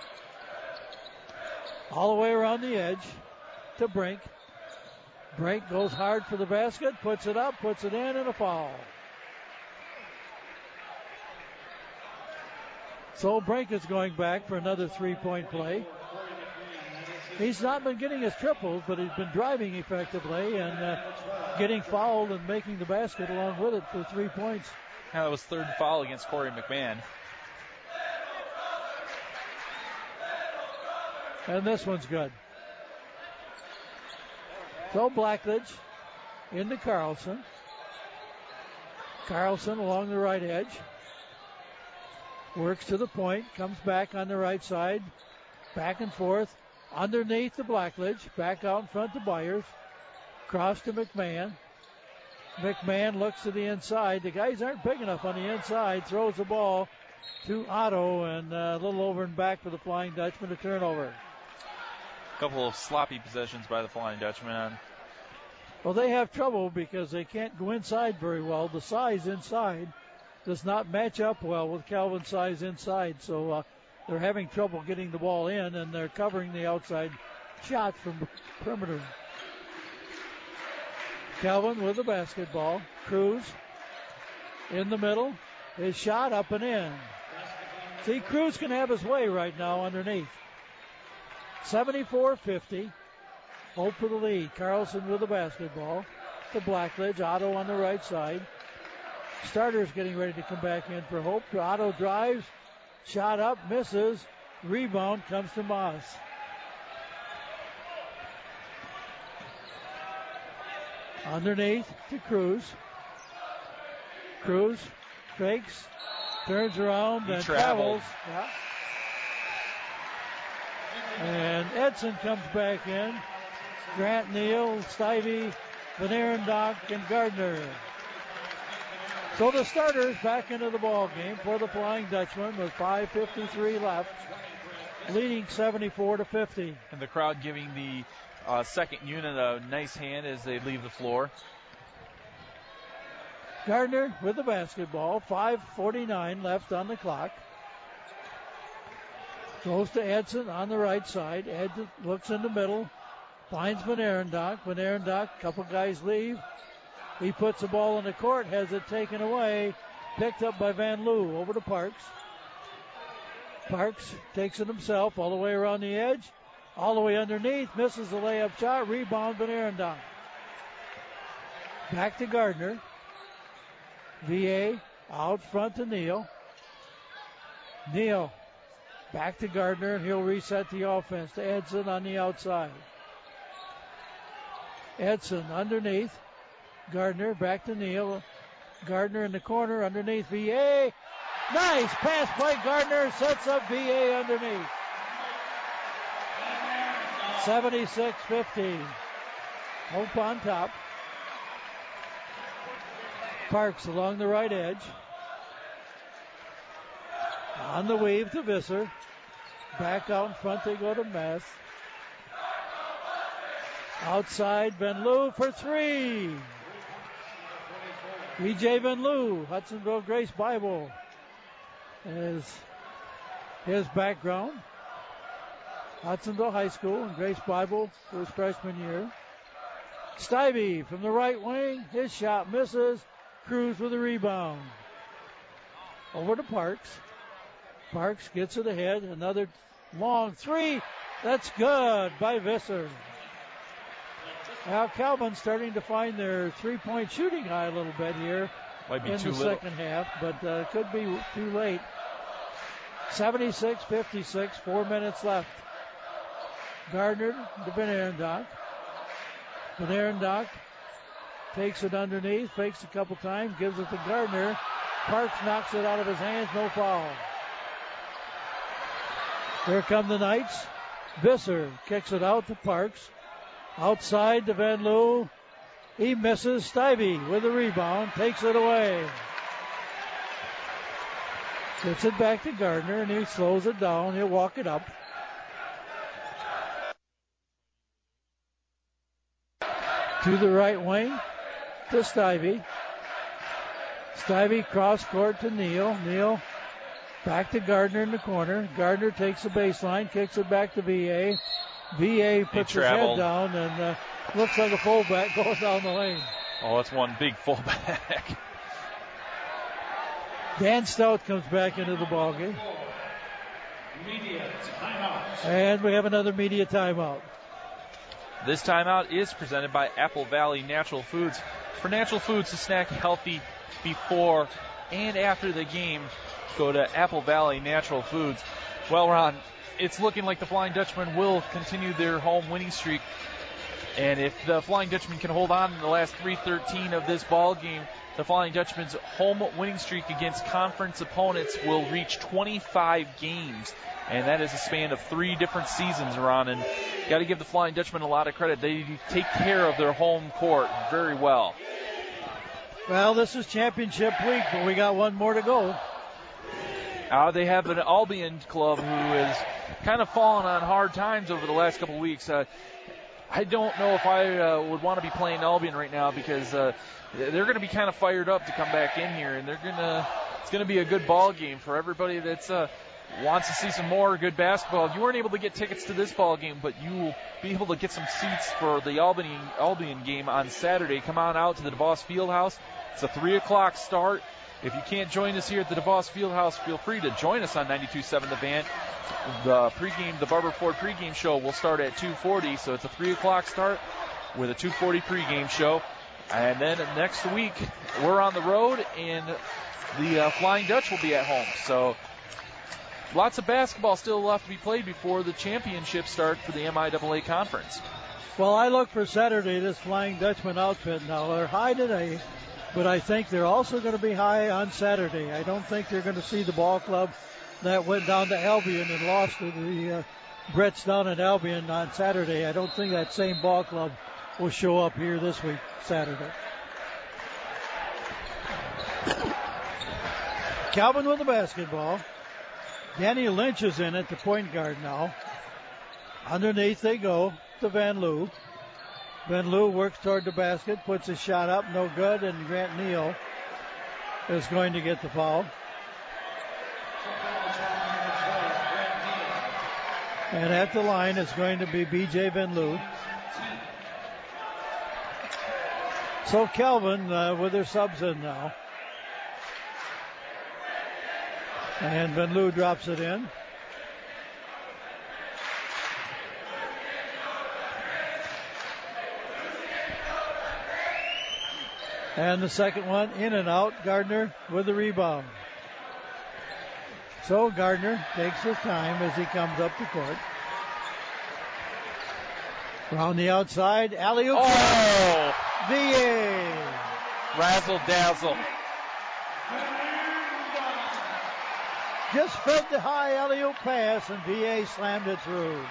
All the way around the edge to Brink. Brink goes hard for the basket, puts it up, puts it in, and a foul. So Brink is going back for another 3-point play. He's not been getting his triples, but he's been driving effectively and getting fouled and making the basket along with it for 3 points. Yeah, that was third foul against Corey McMahon. And this one's good. So Blackledge into Carlson. Carlson along the right edge. Works to the point, comes back on the right side. Back and forth. Underneath to Blackledge. Back out in front to Byers. Cross to McMahon. McMahon looks to the inside. The guys aren't big enough on the inside. Throws the ball to Otto, and a little over and back for the Flying Dutchman, a turnover. A couple of sloppy possessions by the Flying Dutchman. Well, they have trouble because they can't go inside very well. The size inside does not match up well with Calvin's size inside, so they're having trouble getting the ball in, and they're covering the outside shot from perimeter. Calvin with the basketball. Cruz in the middle. His shot up and in. See, Cruz can have his way right now underneath. 74-50. Hope for the lead. Carlson with the basketball. to Blackledge. Otto on the right side. Starters getting ready to come back in for Hope. Otto drives. Shot up. Misses. Rebound comes to Moss. Underneath to Cruz. Cruz fakes. Turns around and travels. Yeah. And Edson comes back in. Grant, Neal, Stivey, Van Arendonk, and Gardner. So the starters back into the ball game for the Flying Dutchman with 5:53 left, leading 74-50. And the crowd giving the second unit a nice hand as they leave the floor. Gardner with the basketball. 5:49 left on the clock. Goes to Edson on the right side. Edson looks in the middle. Finds Van Arendonk. Van Arendonk, a couple guys leave. He puts the ball in the court, has it taken away. Picked up by Van Loo. Over to Parks. Parks takes it himself all the way around the edge. All the way underneath. Misses the layup shot. Rebound Van Arendonk. Back to Gardner. VA out front to Neal. Neal back to Gardner, and he'll reset the offense to Edson on the outside. Edson underneath. Gardner back to Neal. Gardner in the corner underneath VA. Nice pass by Gardner. Sets up VA underneath. 76-50. Hope on top. Parks along the right edge. On the weave to Visser. Back out in front they go to Mess. Outside Van Loo for three. E.J. Van Loo, Hudsonville Grace Bible is his background. Hudsonville High School and Grace Bible for his freshman year. Stivey from the right wing. His shot misses. Cruz with a rebound. Over to Parks. Parks gets it ahead. Another long three. That's good by Visser. Now Calvin starting to find their three-point shooting high a little bit here in the second half, but could be too late. 76-56, 4 minutes left. Gardner to Van Arendonk. Van Arendonk takes it underneath, fakes a couple times, gives it to Gardner. Parks knocks it out of his hands, no foul. Here come the Knights. Visser kicks it out to Parks. Outside to Van Loo. He misses. Stivey with the rebound. Takes it away. Gets it back to Gardner, and he slows it down. He'll walk it up. To the right wing to Stivey. Stivey cross court to Neal. Neal back to Gardner in the corner. Gardner takes the baseline, kicks it back to VA. VA puts his head down and looks like a fullback going down the lane. Oh, that's one big fullback. Dan Stout comes back into the ballgame. Media timeout. And we have another media timeout. This timeout is presented by Apple Valley Natural Foods. For natural foods to snack healthy before and after the game, go to Apple Valley Natural Foods. Well, Ron, it's looking like the Flying Dutchman will continue their home winning streak. And if the Flying Dutchman can hold on in the last 3:13 of this ball game, the Flying Dutchman's home winning streak against conference opponents will reach 25 games. And that is a span of 3 different seasons, Ron. And got to give the Flying Dutchman a lot of credit. They take care of their home court very well. Well, this is championship week, but we got one more to go. They have an Albion club who has kind of fallen on hard times over the last couple of weeks. I don't know if I would want to be playing Albion right now because they're going to be kind of fired up to come back in here, and it's going to be a good ball game for everybody that's wants to see some more good basketball. You weren't able to get tickets to this ball game, but you will be able to get some seats for the Albion game on Saturday. Come on out to the DeVos Fieldhouse. It's a 3 o'clock start. If you can't join us here at the DeVos Fieldhouse, feel free to join us on 92.7 The Van. The Barber Ford pregame show will start at 2:40, so it's a 3 o'clock start with a 2:40 pregame show. And then next week, we're on the road, and the Flying Dutch will be at home. So lots of basketball still left to be played before the championship start for the MIAA conference. Well, I look for Saturday, this Flying Dutchman outfit. Now, they're high today, but I think they're also going to be high on Saturday. I don't think they're going to see the ball club that went down to Albion and lost to the Bretts down at Albion on Saturday. I don't think that same ball club will show up here this week, Saturday. Calvin with the basketball. Danny Lynch is in at the point guard now. Underneath they go to Van Loo. Van Loo works toward the basket, puts his shot up, no good, and Grant Neal is going to get the foul. And at the line is going to be B.J. Van Loo. So Calvin with their subs in now. And Van Loo drops it in. And the second one in and out. Gardner with the rebound. So Gardner takes his time as he comes up the court. Around the outside, alley-oop. Oh! VA. Razzle dazzle. Just fed the high alley-oop pass, and VA slammed it through.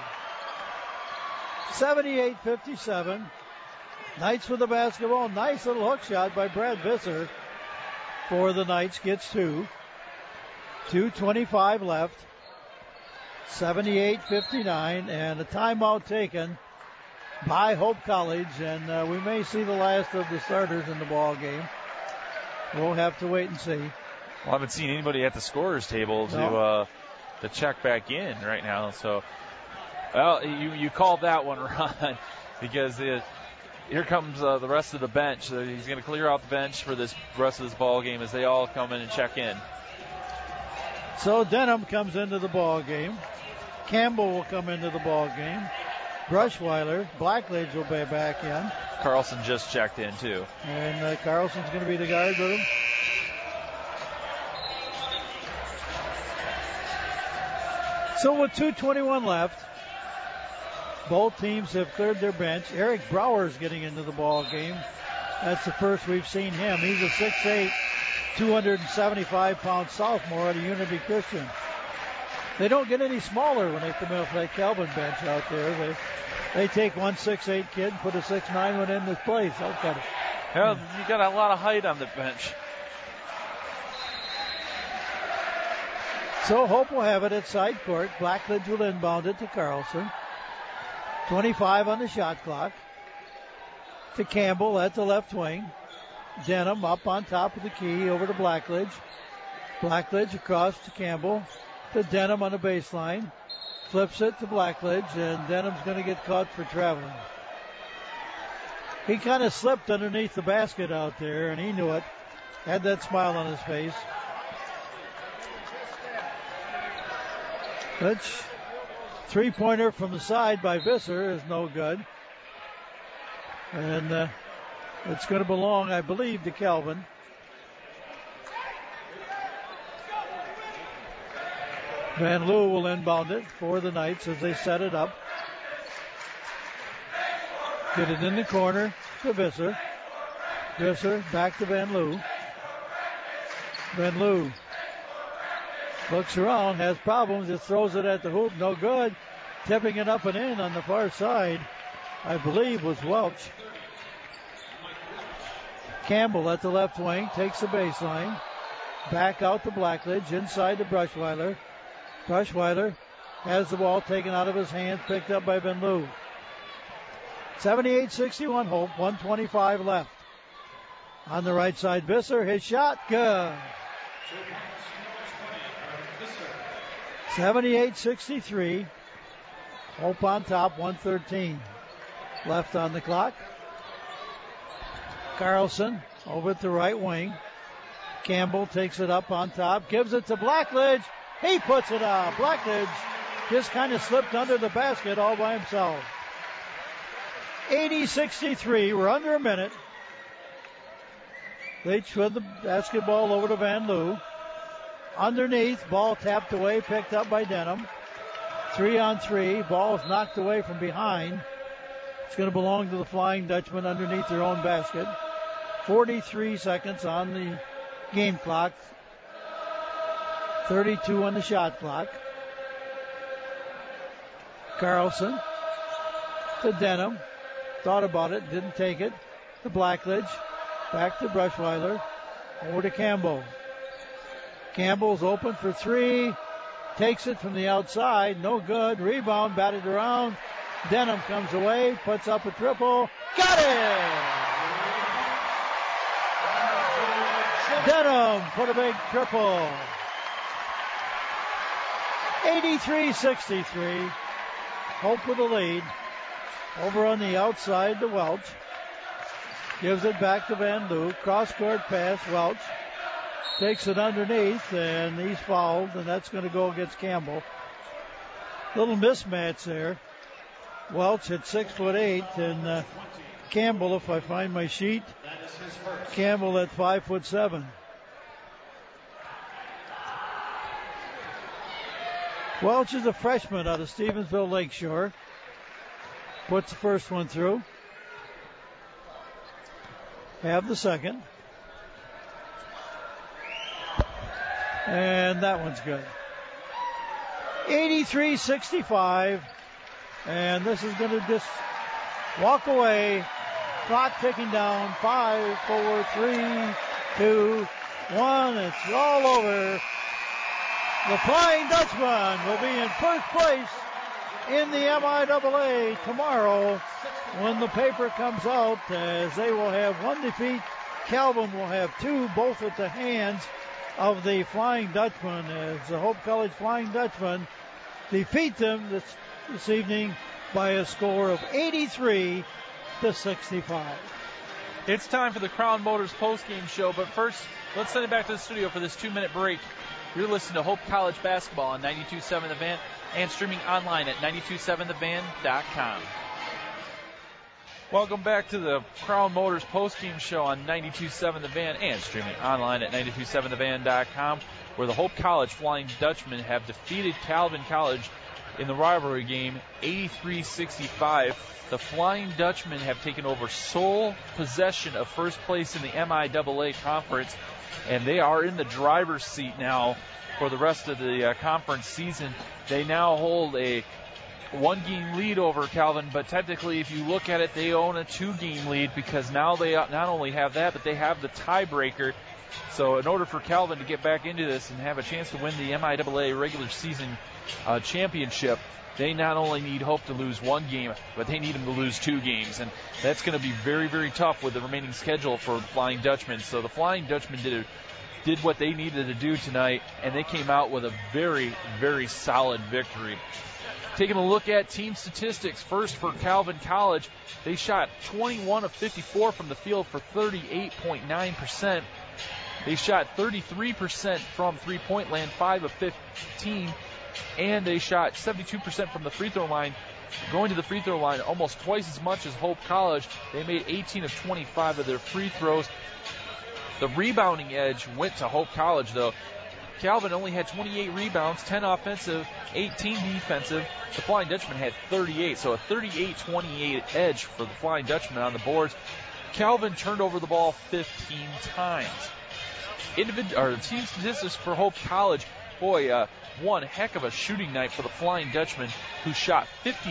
78-57. Knights with the basketball. Nice little hook shot by Brad Visser for the Knights. Gets two. 2:25 left. 78-59, and a timeout taken by Hope College, and we may see the last of the starters in the ball game. We'll have to wait and see. Well, I haven't seen anybody at the scorer's table to check back in right now. So, well, you called that one, Ron, because here comes the rest of the bench. So he's going to clear out the bench for this rest of this ball game as they all come in and check in. So Denham comes into the ball game. Campbell will come into the ball game. Brushweiler, Blackledge will be back in. Carlson just checked in too. And Carlson's going to be the guard with him. So with 2:21 left, both teams have cleared their bench. Eric Brower's getting into the ball game. That's the first we've seen him. He's a 6'8", 275-pound sophomore at a Unity Christian. They don't get any smaller when they come off that Calvin bench out there. They take one 6'8" kid and put a 6'9" one in this place. Okay. Well, you got a lot of height on the bench. So Hope will have it at side court. Blackledge will inbound it to Carlson. 25 on the shot clock. To Campbell at the left wing. Denham up on top of the key over to Blackledge. Blackledge across to Campbell. To Denham on the baseline. Flips it to Blackledge, and Denham's going to get caught for traveling. He kind of slipped underneath the basket out there, and he knew it. Had that smile on his face. Which three-pointer from the side by Visser is no good. And it's going to belong, I believe, to Calvin. Van Loo will inbound it for the Knights as they set it up. Get it in the corner to Visser. Visser back to Van Loo. Van Loo looks around, has problems, just throws it at the hoop, no good. Tipping it up and in on the far side, I believe, was Welch. Campbell at the left wing takes the baseline. Back out to Blackledge, inside to Brushweiler. Brushweiler has the ball taken out of his hands, picked up by Van Loo. 78-61 Hope, 1:25 left. On the right side, Visser, his shot, good. 78-63. Hope on top, 1:13 left on the clock. Carlson over at the right wing. Campbell takes it up on top, gives it to Blackledge. He puts it out. Blackledge just kind of slipped under the basket all by himself. 80-63. We're under a minute. Leach with the basketball over to Van Loo. Underneath, ball tapped away, picked up by Denham. 3-on-3. Ball is knocked away from behind. It's going to belong to the Flying Dutchman underneath their own basket. 43 seconds on the game clock. 32 on the shot clock. Carlson to Denham. Thought about it, didn't take it. To Blackledge. Back to Brushweiler. Over to Campbell. Campbell's open for three. Takes it from the outside. No good. Rebound, batted around. Denham comes away, puts up a triple. Got it! Denham put a big triple. 83-63. Hope with the lead. Over on the outside to Welch. Gives it back to Van Loo. Cross-court pass. Welch takes it underneath, and he's fouled, and that's going to go against Campbell. Little mismatch there. Welch at 6'8", and Campbell, if I find my sheet, Campbell at 5'7". Welch is a freshman out of Stevensville Lakeshore. Puts the first one through. Have the second. And that one's good. 83-65. And this is going to just walk away. Clock ticking down. 5, 4, 3, 2, 1. It's all over. The Flying Dutchman will be in first place in the MIAA tomorrow when the paper comes out, as they will have one defeat. Calvin will have two, both at the hands of the Flying Dutchman, as the Hope College Flying Dutchman defeat them this evening by a score of 83-65. It's time for the Crown Motors postgame show, but first, let's send it back to the studio for this 2-minute break. You're listening to Hope College Basketball on 92.7 The Van and streaming online at 927thevan.com. Welcome back to the Crown Motors postgame show on 92.7 The Van and streaming online at 927thevan.com, where the Hope College Flying Dutchmen have defeated Calvin College in the rivalry game 83-65. The Flying Dutchmen have taken over sole possession of first place in the MIAA conference, and they are in the driver's seat now for the rest of the conference season. They now hold a one-game lead over Calvin, but technically, if you look at it, they own a two-game lead, because now they not only have that, but they have the tiebreaker. So in order for Calvin to get back into this and have a chance to win the MIAA regular season championship, they not only need Hope to lose one game, but they need them to lose two games. And that's going to be very, very tough with the remaining schedule for the Flying Dutchmen. So the Flying Dutchmen did what they needed to do tonight, and they came out with a very, very solid victory. Taking a look at team statistics, first for Calvin College, they shot 21 of 54 from the field for 38.9%. They shot 33% from three-point land, 5 of 15, and they shot 72% from the free throw line. Going to the free throw line almost twice as much as Hope College. They made 18 of 25 of their free throws. The rebounding edge went to Hope College, though. Calvin only had 28 rebounds, 10 offensive, 18 defensive. The Flying Dutchman had 38, so a 38-28 edge for the Flying Dutchman on the boards. Calvin turned over the ball 15 times. Team statistics for Hope College, one heck of a shooting night for the Flying Dutchman, who shot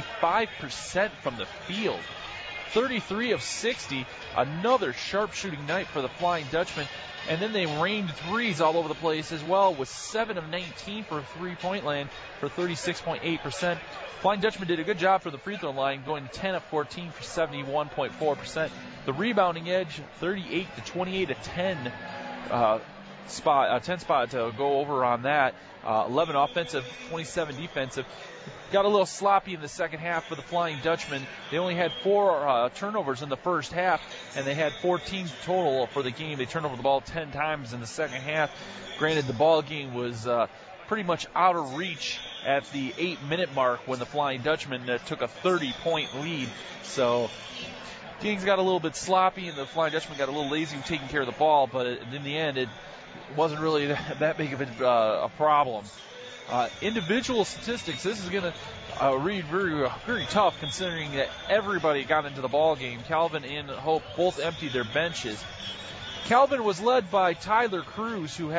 55% from the field. 33 of 60, another sharp shooting night for the Flying Dutchman. And then they rained threes all over the place as well, with 7 of 19 for three-point land for 36.8%. Flying Dutchman did a good job for the free throw line, going 10 of 14 for 71.4%. The rebounding edge, 38 to 28, a 10 spot to go over on that. 11 offensive, 27 defensive. Got a little sloppy in the second half for the Flying Dutchman. They only had 4 turnovers in the first half, and they had 14 total for the game. They turned over the ball 10 times in the second half. Granted, the ball game was pretty much out of reach at the 8-minute mark when the Flying Dutchman took a 30-point lead. So Things got a little bit sloppy, and the Flying Dutchman got a little lazy with taking care of the ball, but in the end, it wasn't really that big of a problem. Individual statistics, this is going to read very, very tough considering that everybody got into the ball game. Calvin and Hope both emptied their benches. Calvin was led by Tyler Cruz, who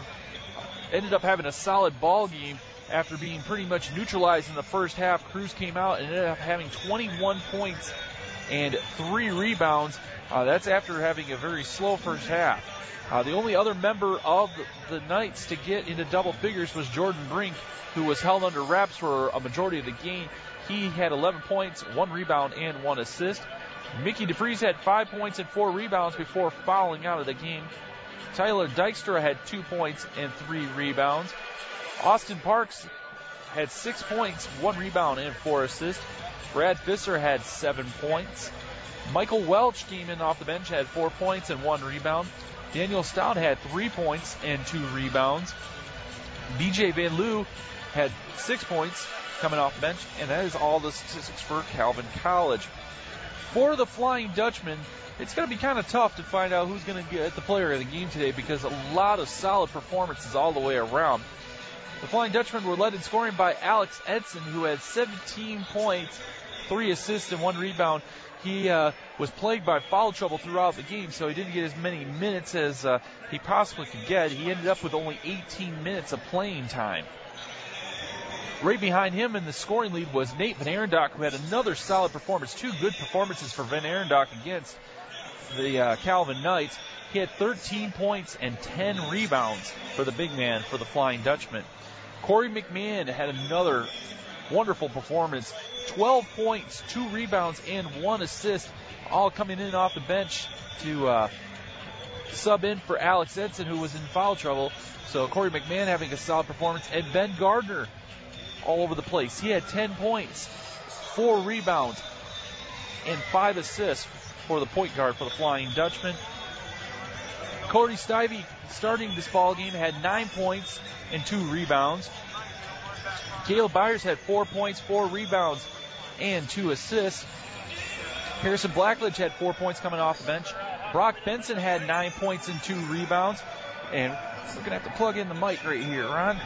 ended up having a solid ball game after being pretty much neutralized in the first half. Cruz came out and ended up having 21 points and 3 rebounds. That's after having a very slow first half. The only other member of the Knights to get into double figures was Jordan Brink, who was held under wraps for a majority of the game. He had 11 points, 1 rebound, and 1 assist. Mickey DeFries had 5 points and 4 rebounds before fouling out of the game. Tyler Dykstra had 2 points and 3 rebounds. Austin Parks had 6 points, 1 rebound, and 4 assists. Brad Visser had 7 points. Michael Welch came in off the bench, had 4 points and 1 rebound. Daniel Stout had 3 points and 2 rebounds. BJ Van Loo had 6 points coming off the bench, and that is all the statistics for Calvin College. For the Flying Dutchman, it's going to be kind of tough to find out who's going to get the player of the game today because a lot of solid performances all the way around. The Flying Dutchmen were led in scoring by Alex Edson, who had 17 points, 3 assists, and 1 rebound. He was plagued by foul trouble throughout the game, so he didn't get as many minutes as he possibly could get. He ended up with only 18 minutes of playing time. Right behind him in the scoring lead was Nate Van Arendonk, who had another solid performance. 2 good performances for Van Arendonk against the Calvin Knights. He had 13 points and 10 rebounds for the big man for the Flying Dutchman. Corey McMahon had another wonderful performance. 12 points, 2 rebounds, and 1 assist, all coming in off the bench to sub in for Alex Edson, who was in foul trouble. So Corey McMahon having a solid performance, and Ben Gardner all over the place. He had 10 points, 4 rebounds, and 5 assists for the point guard for the Flying Dutchman. Cody Stivey, starting this ball game, had 9 points and 2 rebounds. Caleb Byers had 4 points, 4 rebounds, and 2 assists. Harrison Blackledge had 4 points coming off the bench. Brock Benson had 9 points and 2 rebounds. And we're going to have to plug in the mic right here, Ron.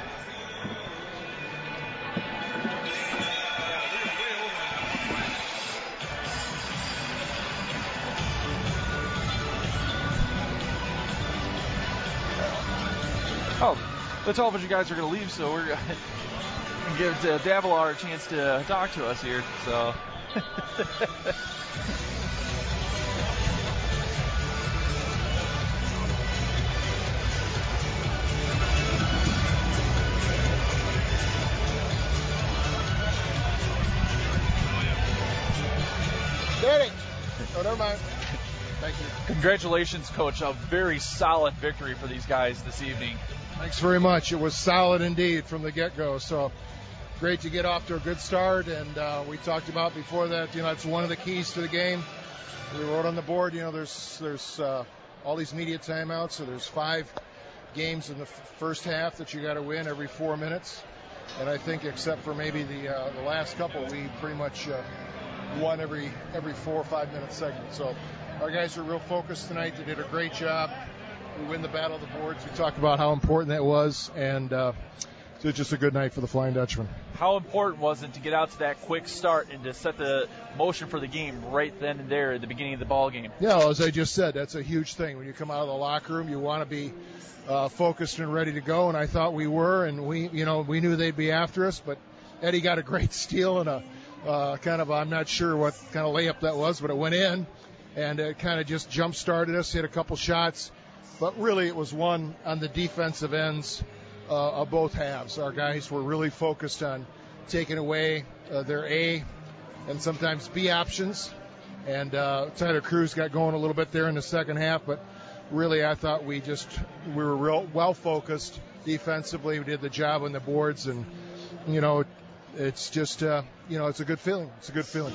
Oh, the television guys are going to leave, so we're going to give Davilar a chance to talk to us here. So. Danny. Oh, never mind. Thank you. Congratulations, Coach. A very solid victory for these guys this evening. Thanks very much. It was solid indeed from the get-go. So great to get off to a good start. And we talked about before that, it's one of the keys to the game. We wrote on the board, there's all these media timeouts. So there's 5 games in the first half that you got to win every 4 minutes. And I think except for maybe the last couple, we pretty much won every 4 or 5 minute segment. So our guys were real focused tonight. They did a great job. We win the battle of the boards. We talked about how important that was, and it was just a good night for the Flying Dutchman. How important was it to get out to that quick start and to set the motion for the game right then and there at the beginning of the ball game? Yeah, as I just said, that's a huge thing. When you come out of the locker room, you want to be focused and ready to go, and I thought we were, and we knew they'd be after us, but Eddie got a great steal and a I'm not sure what kind of layup that was, but it went in, and it kind of just jump-started us, hit a couple shots. But really it was one on the defensive ends of both halves. Our guys were really focused on taking away their A and sometimes B options. And Tyler Cruz got going a little bit there in the second half. But really I thought we were real well-focused defensively. We did the job on the boards. And, it's just, it's a good feeling. It's a good feeling.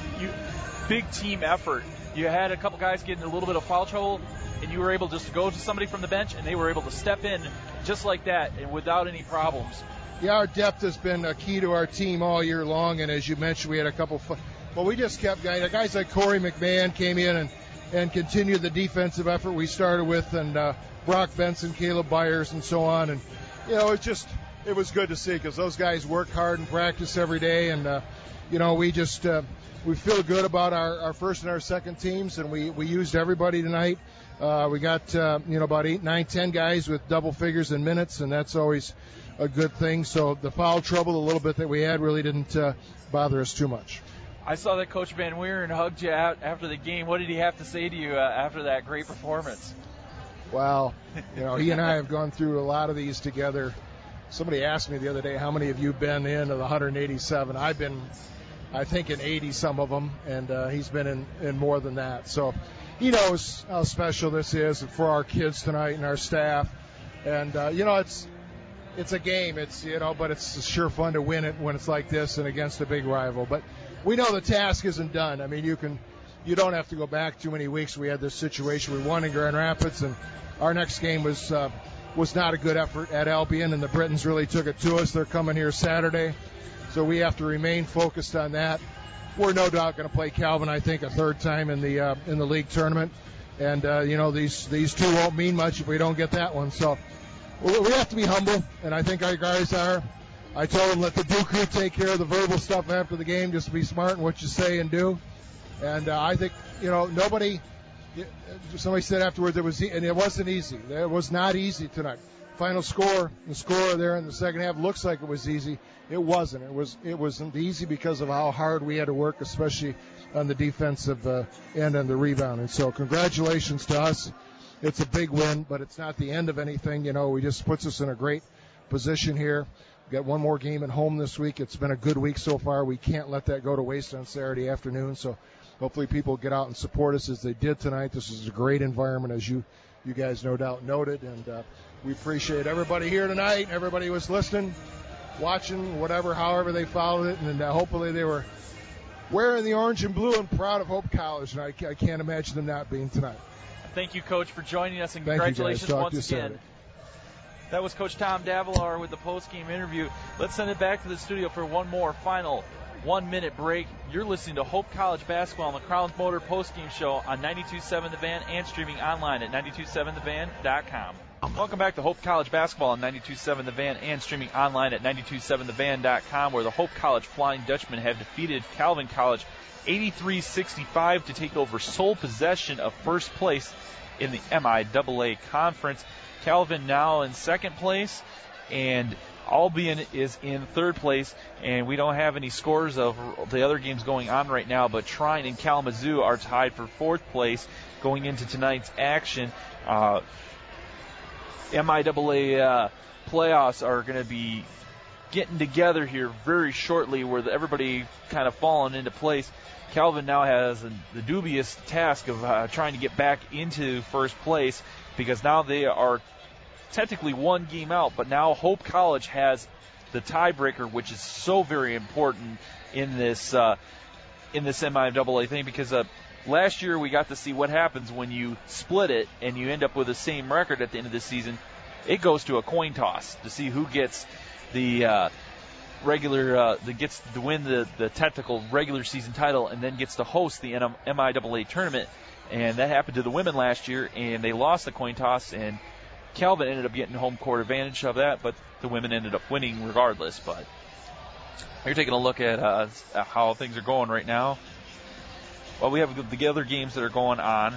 Big team effort. You had a couple guys getting a little bit of foul trouble, and you were able just to go to somebody from the bench, and they were able to step in just like that and without any problems. Yeah, our depth has been a key to our team all year long, and as you mentioned, we had a couple But we just kept guys like Corey McMahon came in and continued the defensive effort we started with, and Brock Benson, Caleb Byers, and so on. And, you know, it was good to see because those guys work hard and practice every day. And, you know, we feel good about our first and our second teams, and we used everybody tonight. We got, about 8, 9, 10 guys with double figures in minutes, and that's always a good thing. So the foul trouble, a little bit that we had, really didn't bother us too much. I saw that Coach Van Weeren hugged you out after the game. What did he have to say to you after that great performance? Well, you know, he and I have gone through a lot of these together. Somebody asked me the other day, how many have you been in of the 187? I've been, I think, in 80 some of them, and he's been in more than that. So he knows how special this is for our kids tonight and our staff. And, it's a game. But it's sure fun to win it when it's like this and against a big rival. But we know the task isn't done. I mean, you don't have to go back too many weeks. We had this situation. We won in Grand Rapids, and our next game was not a good effort at Albion, and the Britons really took it to us. They're coming here Saturday, so we have to remain focused on that. We're no doubt going to play Calvin, I think, a third time in the league tournament, and these two won't mean much if we don't get that one. So we have to be humble, and I think our guys are. I told them let the Duke crew take care of the verbal stuff after the game. Just be smart in what you say and do. And I think, somebody said afterwards it wasn't easy. It was not easy tonight. Final score, the score there in the second half looks like it was easy. It wasn't. It wasn't easy because of how hard we had to work, especially on the defensive end and the rebound. And so congratulations to us. It's a big win, but it's not the end of anything. We just puts us in a great position here. Got one more game at home this week. It's been a good week so far. We can't let that go to waste on Saturday afternoon. So hopefully people get out and support us as they did tonight. This is a great environment, as you guys no doubt noted. And we appreciate everybody here tonight, everybody who was listening, watching, however they followed it. And hopefully they were wearing the orange and blue and proud of Hope College. And I can't imagine them not being tonight. Thank you, Coach, for joining us, and congratulations once again. That was Coach Tom Davalar with the post-game interview. Let's send it back to the studio for one more final 1-minute break. You're listening to Hope College Basketball on the Crowns Motor post-game show on 92.7 The Van and streaming online at 927thevan.com. Welcome back to Hope College Basketball on 92.7 The Van and streaming online at 927thevan.com, where the Hope College Flying Dutchmen have defeated Calvin College 83-65 to take over sole possession of first place in the MIAA Conference. Calvin now in second place, and Albion is in third place, and we don't have any scores of the other games going on right now, but Trine and Kalamazoo are tied for fourth place going into tonight's action. MIAA playoffs are going to be getting together here very shortly, where everybody kind of falling into place. Calvin now has the dubious task of trying to get back into first place, because now they are technically one game out, but now Hope College has the tiebreaker, which is so very important in this MIAA thing, because last year we got to see what happens when you split it and you end up with the same record at the end of the season. It goes to a coin toss to see who gets the gets to win the technical regular season title and then gets to host the MIAA tournament. And that happened to the women last year, and they lost the coin toss, and Calvin ended up getting home court advantage of that, but the women ended up winning regardless. But you're taking a look at how things are going right now. Well, we have the other games that are going on.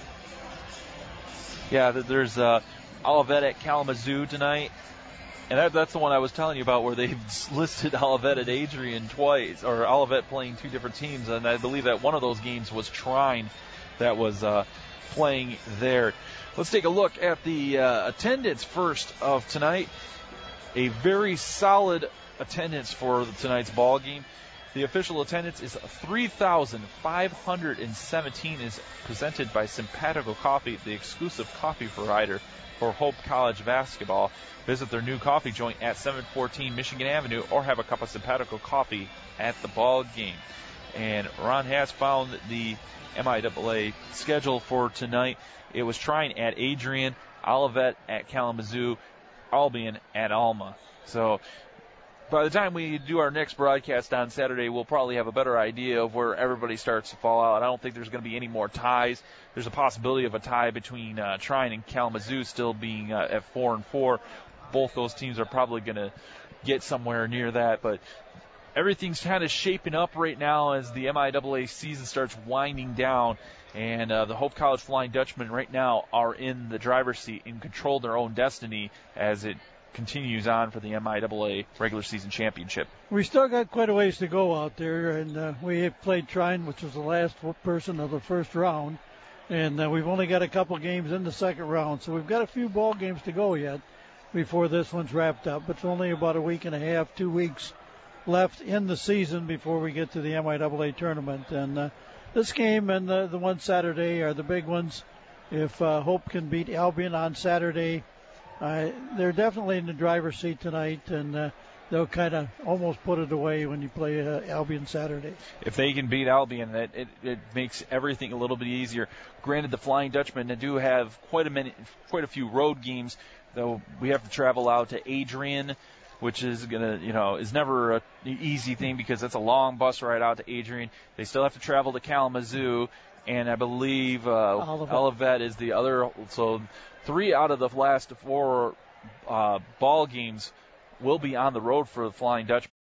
Yeah, there's Olivet at Kalamazoo tonight. And that's the one I was telling you about, where they listed Olivet at Adrian twice, or Olivet playing two different teams. And I believe that one of those games was Trine that was playing there. Let's take a look at the attendance first of tonight. A very solid attendance for tonight's ball game. The official attendance is 3,517, is presented by Simpatico Coffee, the exclusive coffee provider for Hope College basketball. Visit their new coffee joint at 714 Michigan Avenue, or have a cup of Simpatico coffee at the ball game. And Ron has found the MIAA schedule for tonight. It was Trine at Adrian, Olivet at Kalamazoo, Albion at Alma. So by the time we do our next broadcast on Saturday, we'll probably have a better idea of where everybody starts to fall out. I don't think there's going to be any more ties. There's a possibility of a tie between Trine and Kalamazoo still being at 4-4. Both those teams are probably going to get somewhere near that, but everything's kind of shaping up right now as the MIAA season starts winding down, and the Hope College Flying Dutchmen right now are in the driver's seat and control their own destiny as it continues on for the MIAA regular season championship. We still got quite a ways to go out there, and we have played Trine, which was the last person of the first round, and we've only got a couple games in the second round, so we've got a few ball games to go yet before this one's wrapped up. It's only about a week and a half, 2 weeks left in the season before we get to the MIAA tournament, and this game and the one Saturday are the big ones. If Hope can beat Albion on Saturday, they're definitely in the driver's seat tonight, and they'll kind of almost put it away when you play Albion Saturday. If they can beat Albion, it makes everything a little bit easier. Granted, the Flying Dutchmen do have quite a few road games, though we have to travel out to Adrian, which is is never an easy thing because it's a long bus ride out to Adrian. They still have to travel to Kalamazoo, and I believe Olivet is the other. So 3 out of the last 4 ball games will be on the road for the Flying Dutchmen.